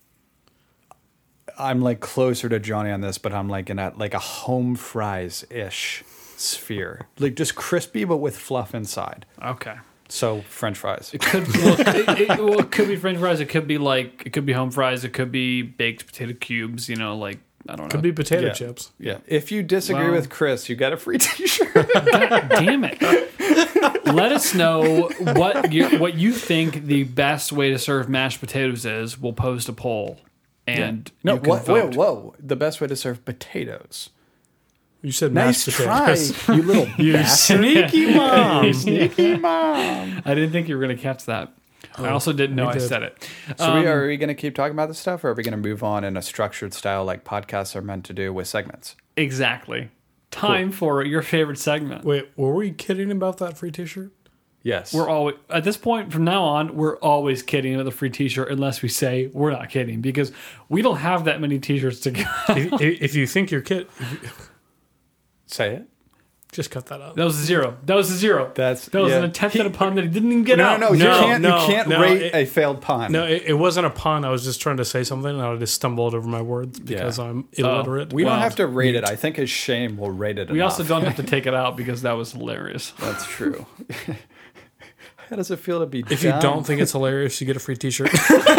I'm like closer to Johnny on this, but I'm like in a home fries-ish sphere. Like just crispy, but with fluff inside. Okay. So French fries. It could it could be French fries. It could be home fries. It could be baked potato cubes. I don't know. Could be potato Yeah. chips. Yeah. If you disagree Well- with Chris, you get a free T-shirt. God damn it! Let us know what you think the best way to serve mashed potatoes is. We'll post a poll, and No, you can what? vote. Whoa! The best way to serve potatoes. You said Nice mashed try, potatoes. you little bastard. Sneaky mom. Sneaky mom. I didn't think you were going to catch that. I also didn't know I did. said it. So are we going to keep talking about this stuff, or are we going to move on in a structured style like podcasts are meant to do with segments? Exactly. Time for your favorite segment. Wait, were we kidding about that free T-shirt? Yes. We're always at this point from now on. We're always kidding about the free T-shirt unless we say we're not kidding because we don't have that many T-shirts to go. if you think you're kidding, Say it. just cut that out. That was a zero. That was Yeah. an attempt at a pun that he didn't even get out. No, you can't no, rate a failed pun. No, it wasn't a pun. I was just trying to say something, and I just stumbled over my words because Yeah. I'm illiterate. We don't Wow. have to rate it. I think his shame will rate it We enough. also don't have to take it out because that was hilarious. That's true. How does it feel to be If you dumb? don't think it's hilarious, you get a free T-shirt.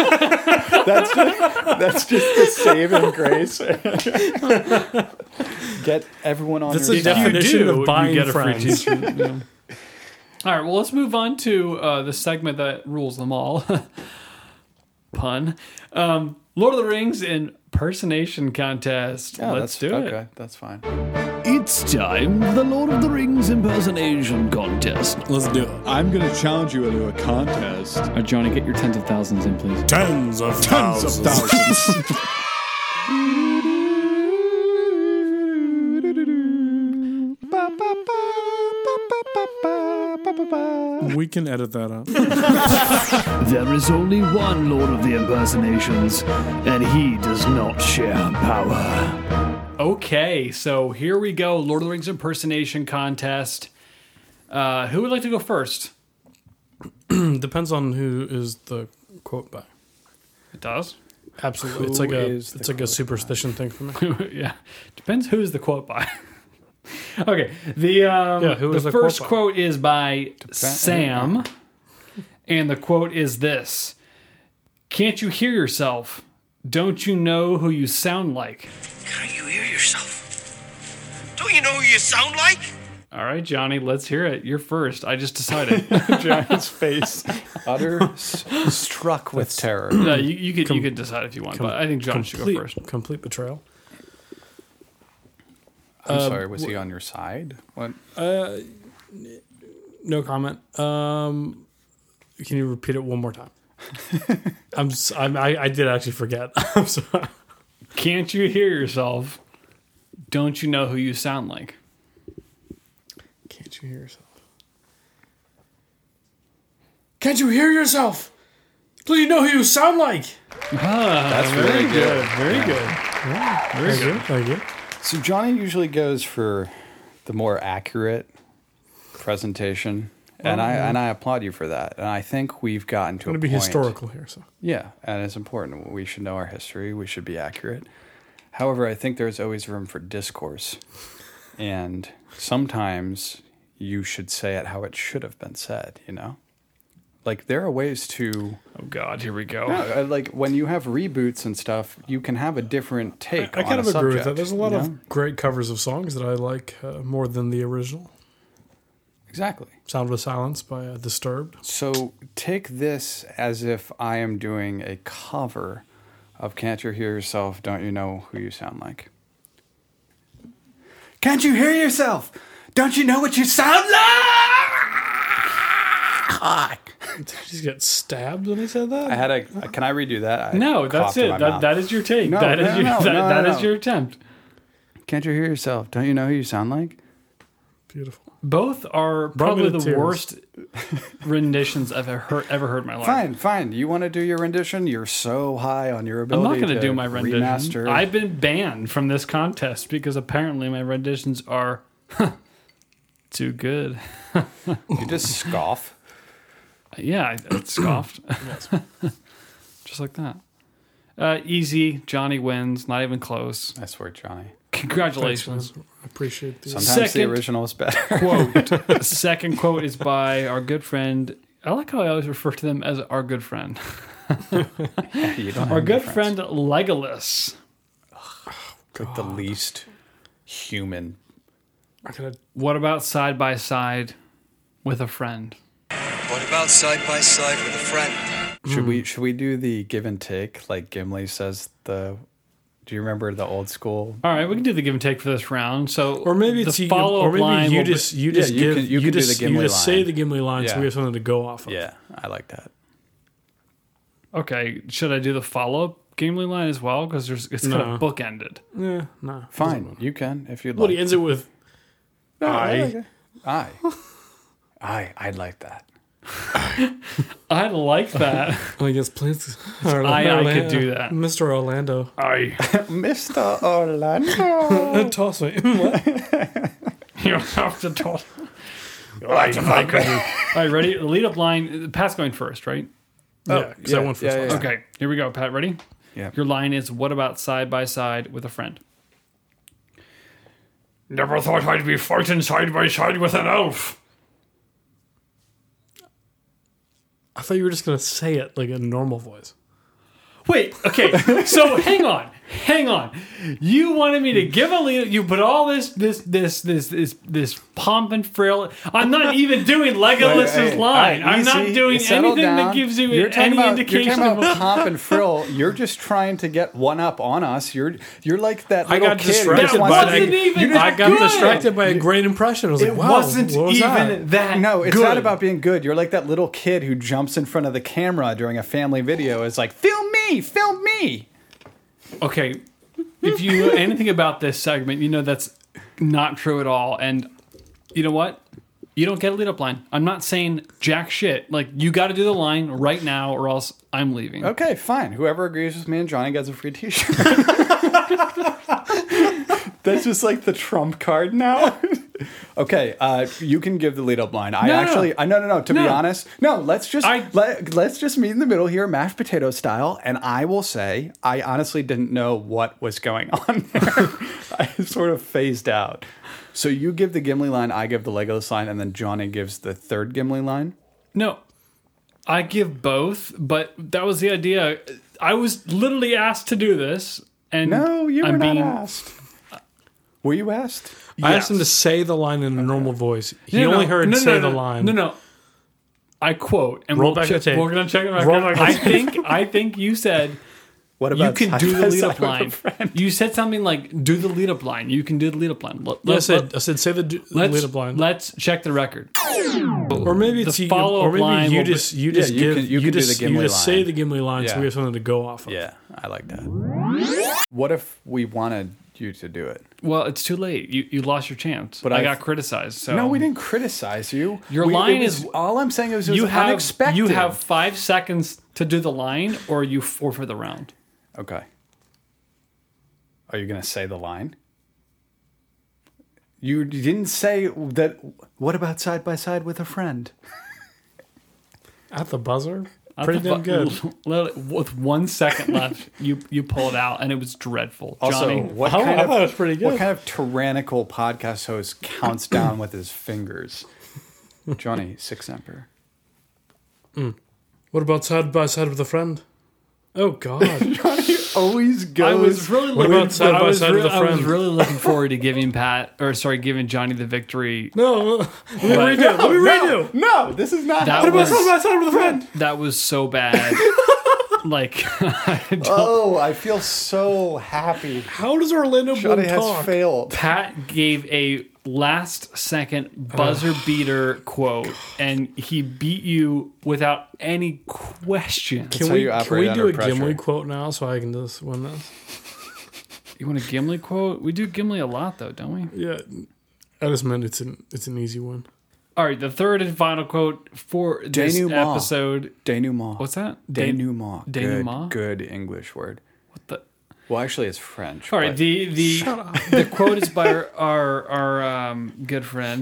That's just the saving grace. Get everyone on That's your the side. definition of buying you get a friends. free T-shirt. Yeah. All right, well, let's move on to the segment that rules them all. Pun. Lord of the Rings impersonation contest. Yeah, Let's do it. Okay, that's fine. It's time for the Lord of the Rings impersonation contest. Let's do it. I'm going to challenge you into a contest. All right, Johnny, get your tens of thousands in, please. Tens of thousands. We can edit that out. There is only one Lord of the impersonations, and he does not share power. Okay, so here we go. Lord of the Rings impersonation contest. Who would like to go first? Depends on who is the quote by. It does. Absolutely, Who is the it's like a quote superstition thing for me. Yeah, depends who's the quote by. Okay, the who is the first quote by? quote is by Sam, and the quote is this: "Can't you hear yourself? Don't you know who you sound like?" Can't you hear yourself? Don't you know who you sound like? All right, Johnny, let's hear it. You're first. I just decided. Johnny's face, struck with terror. No, you could decide if you want, but I think John should go first. Complete betrayal. I'm sorry, was he on your side? What? No comment. Can you repeat it one more time? I did actually forget. I'm sorry. Can't you hear yourself? Don't you know who you sound like? Can't you hear yourself? Can't you hear yourself? Do you know who you sound like? That's very good. Very good. Yeah, very good. Thank you. So Johnny usually goes for the more accurate presentation, and I applaud you for that. And I think we've gotten to a point. I'm going to be historical here. So Yeah, and it's important. We should know our history. We should be accurate. However, I think there's always room for discourse, and sometimes you should say it how it should have been said. You know, like there are ways to. Oh God, here we go. Like when you have reboots and stuff, you can have a different take. I kind of agree with that. subject, There's a lot you know? of great covers of songs that I like more than the original. Exactly. Sound of Silence by Disturbed. So take this as if I am doing a cover of Can't You Hear Yourself, Don't You Know Who You Sound Like? Can't you hear yourself? Don't you know what you sound like? Did you just get stabbed when he said that? I had a. Can I redo that? No, that's it. That is your take. No, that is no, your no, that no, is no. your attempt. Can't you hear yourself? Don't you know who you sound like? Beautiful. Both are Brought me probably to the tears. worst renditions I've ever heard in my life. Fine. You want to do your rendition? You're so high on your I'm ability not going to to do my rendition. remaster. I've been banned from this contest because apparently my renditions are too good. You just scoff. Yeah, I scoffed. Just like that. Easy. Johnny wins. Not even close. I swear, Johnny. Congratulations. Thanks, man. I appreciate the Sometimes the original is better. Quote. Second quote is by our good friend. I like how I always refer to them as our good friend. You don't Our have good any friend Legolas. Like the least human. What about side by side with a friend? What about side by side with a friend? Should we do the give and take like Gimli says the? Do you remember the old school? All right, we can do the give and take for this round. So, Or maybe the it's you, follow-up or maybe line. you will be- just you give can do the Gimli you just say line. the Gimli line, so Yeah. we have something to go off of. Yeah, I like that. Okay, should I do the follow-up Gimli line as well? Because it's kind of bookended. Yeah, no. Fine, you can if you'd like. Well, he ends it with I. I'd like that. I like that. Oh, yes, please. I could do that. Mr. Orlando. Mr. Orlando. Toss me. You have to talk. All right, ready? The lead-up line. Pat's going first, right? Yeah, because I went first. yeah. Okay, here we go. Pat, ready? Yeah. Your line is, what about side by side with a friend? Never thought I'd be fighting side by side with an elf. I thought you were just going to say it like a normal voice. Wait, okay, so hang on. You wanted me to give a lead. You put all this pomp and frill. I'm not even doing Legolas's line. I'm not doing anything that gives you any indication You're talking of about pomp and frill. You're just trying to get one up on us. You're like that little got kid. who just distracted wants by to wasn't be- even you just- I got good. distracted by a great impression. I was like, It wow, wasn't what was even that? No, it's good. not about being good. You're like that little kid who jumps in front of the camera during a family video. Is like, film me. Okay, if you know anything about this segment, you know that's not true at all. And you know what? You don't get a lead-up line. I'm not saying jack shit. Like, you got to do the line right now or else I'm leaving. Okay, fine. Whoever agrees with me and Johnny gets a free T-shirt. That's just like the trump card now. Okay, you can give the lead-up line. No. To be honest, no. Let's just meet in the middle here, mashed potato style, and I will say I honestly didn't know what was going on there. I sort of phased out. So you give the Gimli line, I give the Legolas line, and then Johnny gives the third Gimli line. No, I give both, but that was the idea. I was literally asked to do this, and No, you were I'm not being asked. Were you asked? I asked him to say the line in a normal voice. He only heard say the line. No. I quote, and Roll we'll back the tape. we're gonna check it back. Roll back the I think you said What you about can do the side lead by up side line. with a friend? You said something like, "Do the lead up line." You can do the lead up line. I said say the lead up line. Let's check the record. Or maybe it's the you, follow-up or maybe line you will be- just you can do the Gimli say line. the Gimli line, so Yeah. we have something to go off of. Yeah, I like that. What if we wanted you to do it? Well, it's too late. You lost your chance. But I I- got criticized. So No, we didn't criticize you. Your We- line it was- is- all I'm saying is it was You have unexpected. you have 5 seconds to do the line, or you forfeit the round. Okay. Are you going to say the line? You didn't say that. What about side by side with a friend? At the buzzer, At pretty the damn good. With 1 second left, you pulled out, and it was dreadful. Also, Johnny, what I kind of thought it was pretty good. What kind of tyrannical podcast host counts down with his fingers? Johnny, Six Emperor. What about side by side with a friend? Oh God! Johnny always goes. I was really What looking. about side by side with a I was friend? really looking forward to giving giving Johnny the victory. No, let me redo. Let me redo. No, this is not. That What about was side by side with a friend? that was so bad. Like, Oh, I feel so happy. How does Orlando Johnny Bloom has talk? failed. Pat gave a last second buzzer beater quote, and he beat you without any question. That's how you Can operate we do under a Gimli pressure. quote now so I can just win this? You want a Gimli quote? We do Gimli a lot, though, don't we? Yeah, I just meant it's an easy one. All right, the third and final quote for this Denouement. episode. Denouement. What's that? Denouement. Denouement? Good English word. What the? Well, actually, it's French. All right, but- the quote is by our good friend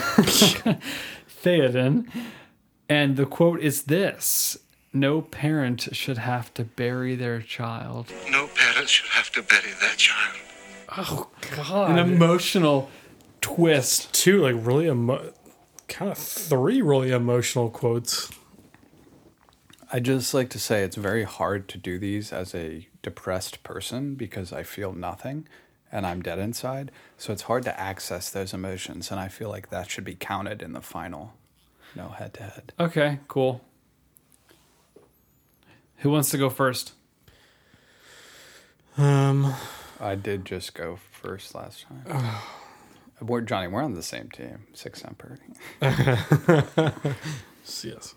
Theoden, and the quote is this: "No parent should have to bury their child." No parent should have to bury their child. Oh God! An emotional twist. Two like really kind of 3 really emotional quotes. I just like to say it's very hard to do these as a depressed person because I feel nothing and I'm dead inside. So it's hard to access those emotions, and I feel like that should be counted in the final, head to head. Okay, cool. Who wants to go first? I did just go first last time. Johnny, we're on the same team. Six Emperor. Yes.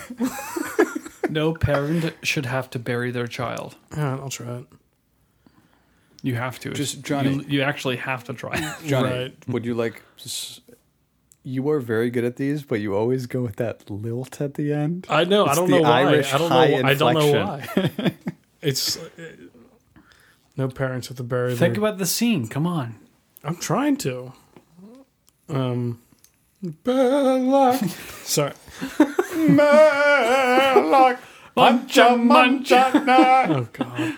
No parent should have to bury their child. Yeah, I'll try it. You have to. Just Johnny. You actually have to try. Johnny, Right. would you like... You are very good at these, but you always go with that lilt at the end. I know. It's I don't the know why. Irish I don't high know. I don't know inflection. why. It's no parents have to bury. Think their, about the scene. Come on. I'm trying to. Bad luck. Sorry. Like Oh God.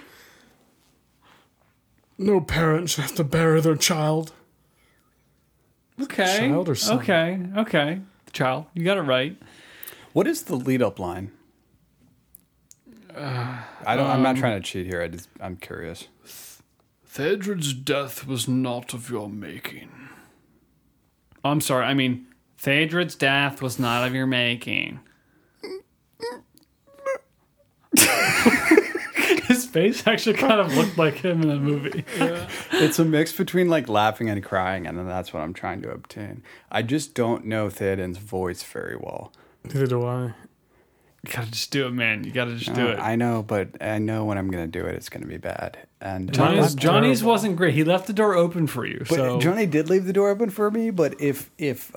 No parent should have to bury their child. Okay. Child or son? Okay. Child. You got it right. What is the lead-up line? I'm not trying to cheat here. I'm curious. Theodred's death was not of your making. I'm sorry. I mean, Theodred's death was not of your making. His face actually kind of looked like him in the movie. It's a mix between like laughing and crying, and then that's what I'm trying to obtain. I just don't know Theoden's voice very well. Neither do I. You gotta just do it, man. You gotta just do it. I know, but I know when I'm going to do it, it's going to be bad. And Johnny's Johnny's terrible. wasn't great. He left the door open for you. But So Johnny did leave the door open for me. But if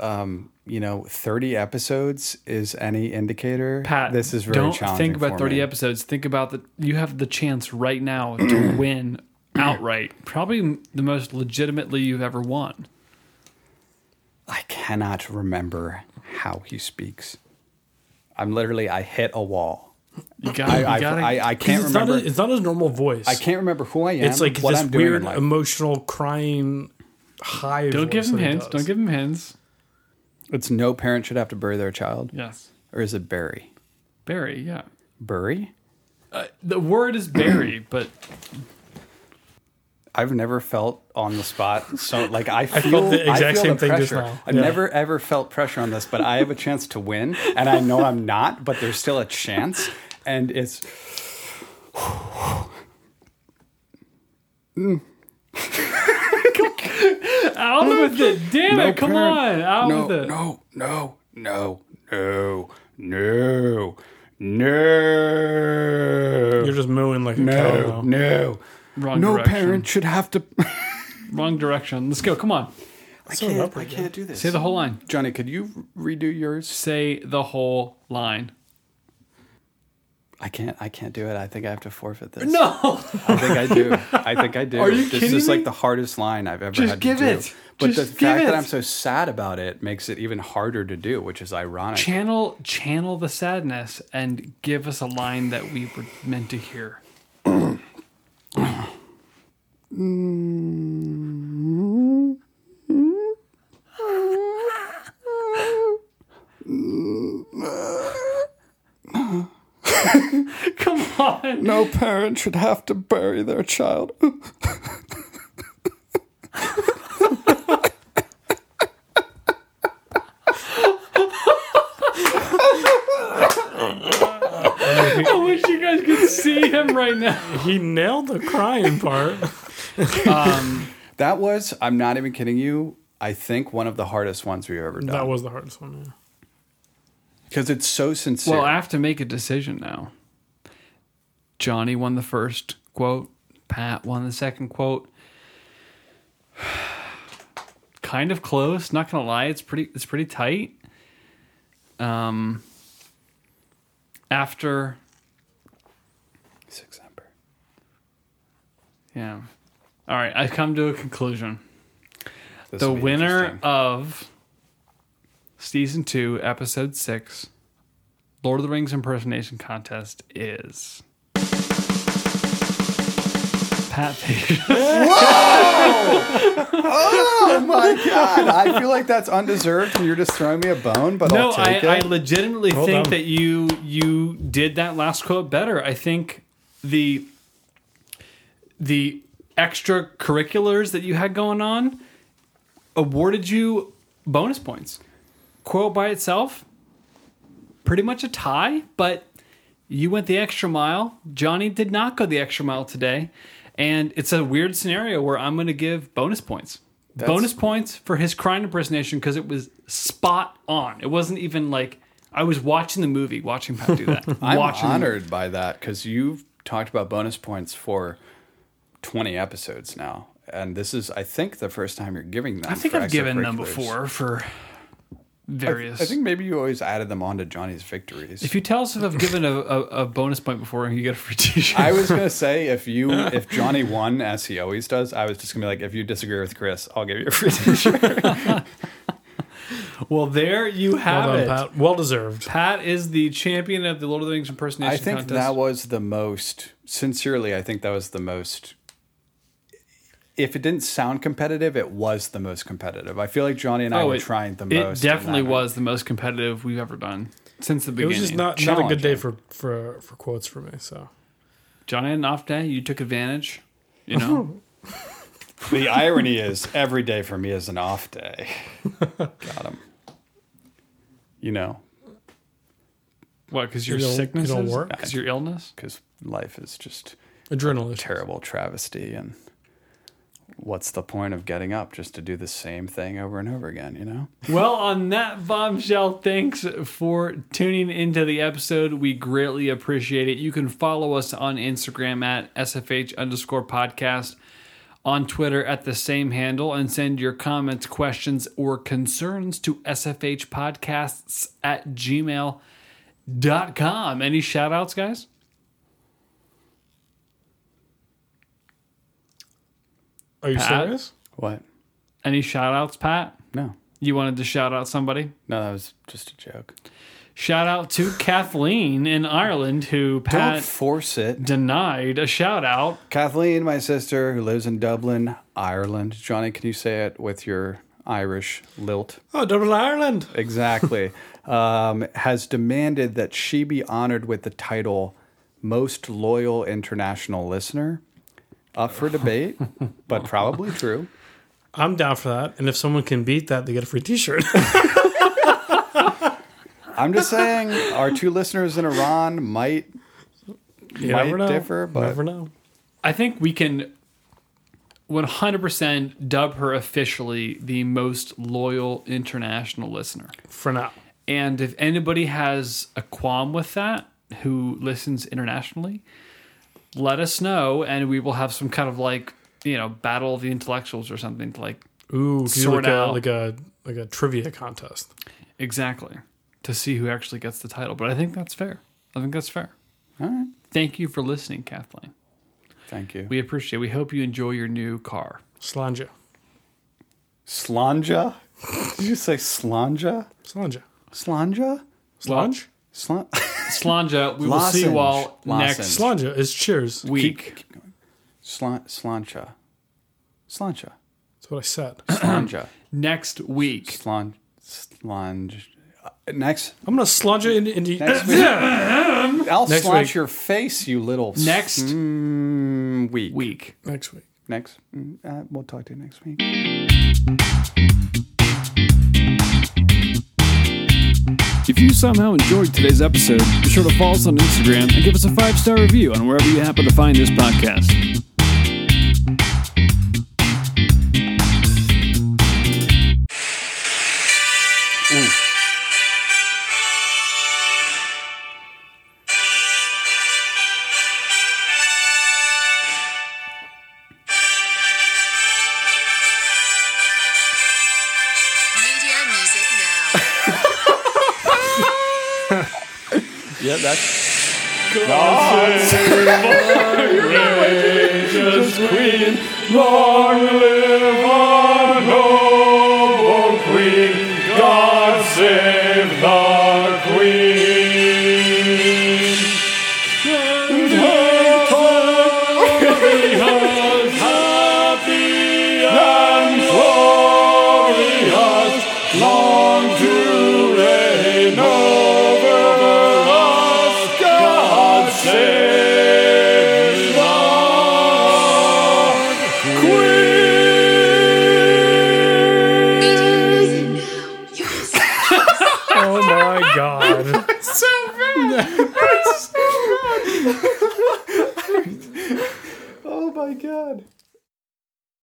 30 episodes is any indicator, Pat, this is very don't challenging. think about for 30 me. episodes. Think about that. You have the chance right now to win outright. Probably the most legitimately you've ever won. I cannot remember how he speaks. I hit a wall. You got. I can't It's remember. It's not his normal voice. I can't remember who I am. It's like what this I'm doing weird, in life. emotional, crying, high. Don't give voice him that he hints. does. Don't give him hints. It's no parent should have to bury their child. Yes, Or is it bury? Barry. Yeah, Bury? the word is Barry, but I've never felt on the spot. So like I feel felt the exact feel same the thing just pressure. now. I've Yeah. never ever felt pressure on this, but I have a chance to win, and I know I'm not, but there's still a chance, and it's. out with it. Damn No it! Come parent- on, out no, with it. no, no, no, no, no. You're just mooing like a cow. No. Wrong No direction. parent should have to. Wrong direction. Let's go. Come on. I can't do this. Say the whole line. Johnny, could you redo yours? Say the whole line. I can't do it. I think I have to forfeit this. No. I think I do. Are you This kidding is like me? the hardest line I've ever Just had to give do. it. But Just the give fact that it. I'm so sad about it makes it even harder to do, which is ironic. Channel the sadness and give us a line that we were meant to hear. Come on. No parent should have to bury their child. I wish you guys could see him right now. He nailed the crying part. That was, I'm not even kidding you, I think one of the hardest ones we've ever done. That was the hardest one, yeah. Because it's so sincere. Well, I have to make a decision now. Johnny won the first quote. Pat won the second quote. Kind of close. Not gonna lie, it's pretty tight. After, September. yeah. All right, I've come to a conclusion. This The will be winner interesting. of Season 2, Episode 6, Lord of the Rings Impersonation Contest is... Pat Paige. Oh my God. I feel like that's undeserved and you're just throwing me a bone, but No, I'll take I it. legitimately Well think done. that you did that last quote better. I think the extracurriculars that you had going on awarded you bonus points. Quote by itself, pretty much a tie, but you went the extra mile. Johnny did not go the extra mile today. And it's a weird scenario where I'm going to give bonus points. Bonus points for his crying impersonation because it was spot on. It wasn't even like I was watching the movie, watching Pat do that. I'm watching honored by that because you've talked about bonus points for 20 episodes now. And this is, I think, the first time you're giving them. I think for I've given them extracurriculars. before for various. I think maybe you always added them onto Johnny's victories. If you tell us if I've given a bonus point before, you get a free t-shirt. I was gonna say if Johnny won as he always does, I was just gonna be like, if you disagree with Chris, I'll give you a free t-shirt. Well, there you have Well done, it. Pat. Well deserved. Pat is the champion of the Lord of the Rings impersonation I think contest. that was the most sincerely. I think that was the most. If it didn't sound competitive, it was the most competitive. I feel like Johnny and I were trying the most. It definitely in that. was the most competitive we've ever done since the It beginning. was just not a good day for quotes for me. So Johnny had an off day. You took advantage. You know. The irony is, every day for me is an off day. Got him. You know, What? Because your You don't- sickness you don't is? work? Because your illness? because life is just adrenaline. terrible travesty, and what's the point of getting up just to do the same thing over and over again? You know. Well, on that bombshell, thanks for tuning into the episode. We greatly appreciate it. You can follow us on Instagram at SFH_podcast, on Twitter at the same handle, and send your comments, questions, or concerns to sfhpodcasts@gmail.com. Any shout outs, guys? Are you Pat? serious? What? Any shout outs, Pat? No, You wanted to shout out somebody? no, that was just a joke. Shout out to Kathleen in Ireland, who Don't Pat force it. denied a shout out. Kathleen, my sister, who lives in Dublin, Ireland. Johnny, can you say it with your Irish lilt? Oh, Dublin, Ireland. Exactly. Has demanded that she be honored with the title Most Loyal International Listener. Up for debate, but probably true. I'm down for that. And if someone can beat that, they get a free T-shirt. I'm just saying, our two listeners in Iran might You never know. differ, but never know. I think we can 100% dub her officially the most loyal international listener. For now. And if anybody has a qualm with that, who listens internationally, let us know, and we will have some kind of battle of the intellectuals or something to sort out like a trivia contest. Exactly, to see who actually gets the title. But I think that's fair. All right. Thank you for listening, Kathleen. Thank you. We appreciate it. We hope you enjoy your new car. Slanja. Slanja? Did you say slanja? Slanja. Slanja? Slange? Slanja. We will see you all next Slanja is cheers. week. Keep going. Slancha. Slancha. That's what I said. Slanja. Next week. Slange. Next. I'm going to slunge it into... Next week. I'll Next slange week. your face, you little... Next week. Next week. Next. We'll talk to you next week. If you somehow enjoyed today's episode, be sure to follow us on Instagram and give us a 5-star review on wherever you happen to find this podcast. Media music now. Yeah, that's... Queen, long live our noble queen. God save the queen. Happy and glorious, long to reign.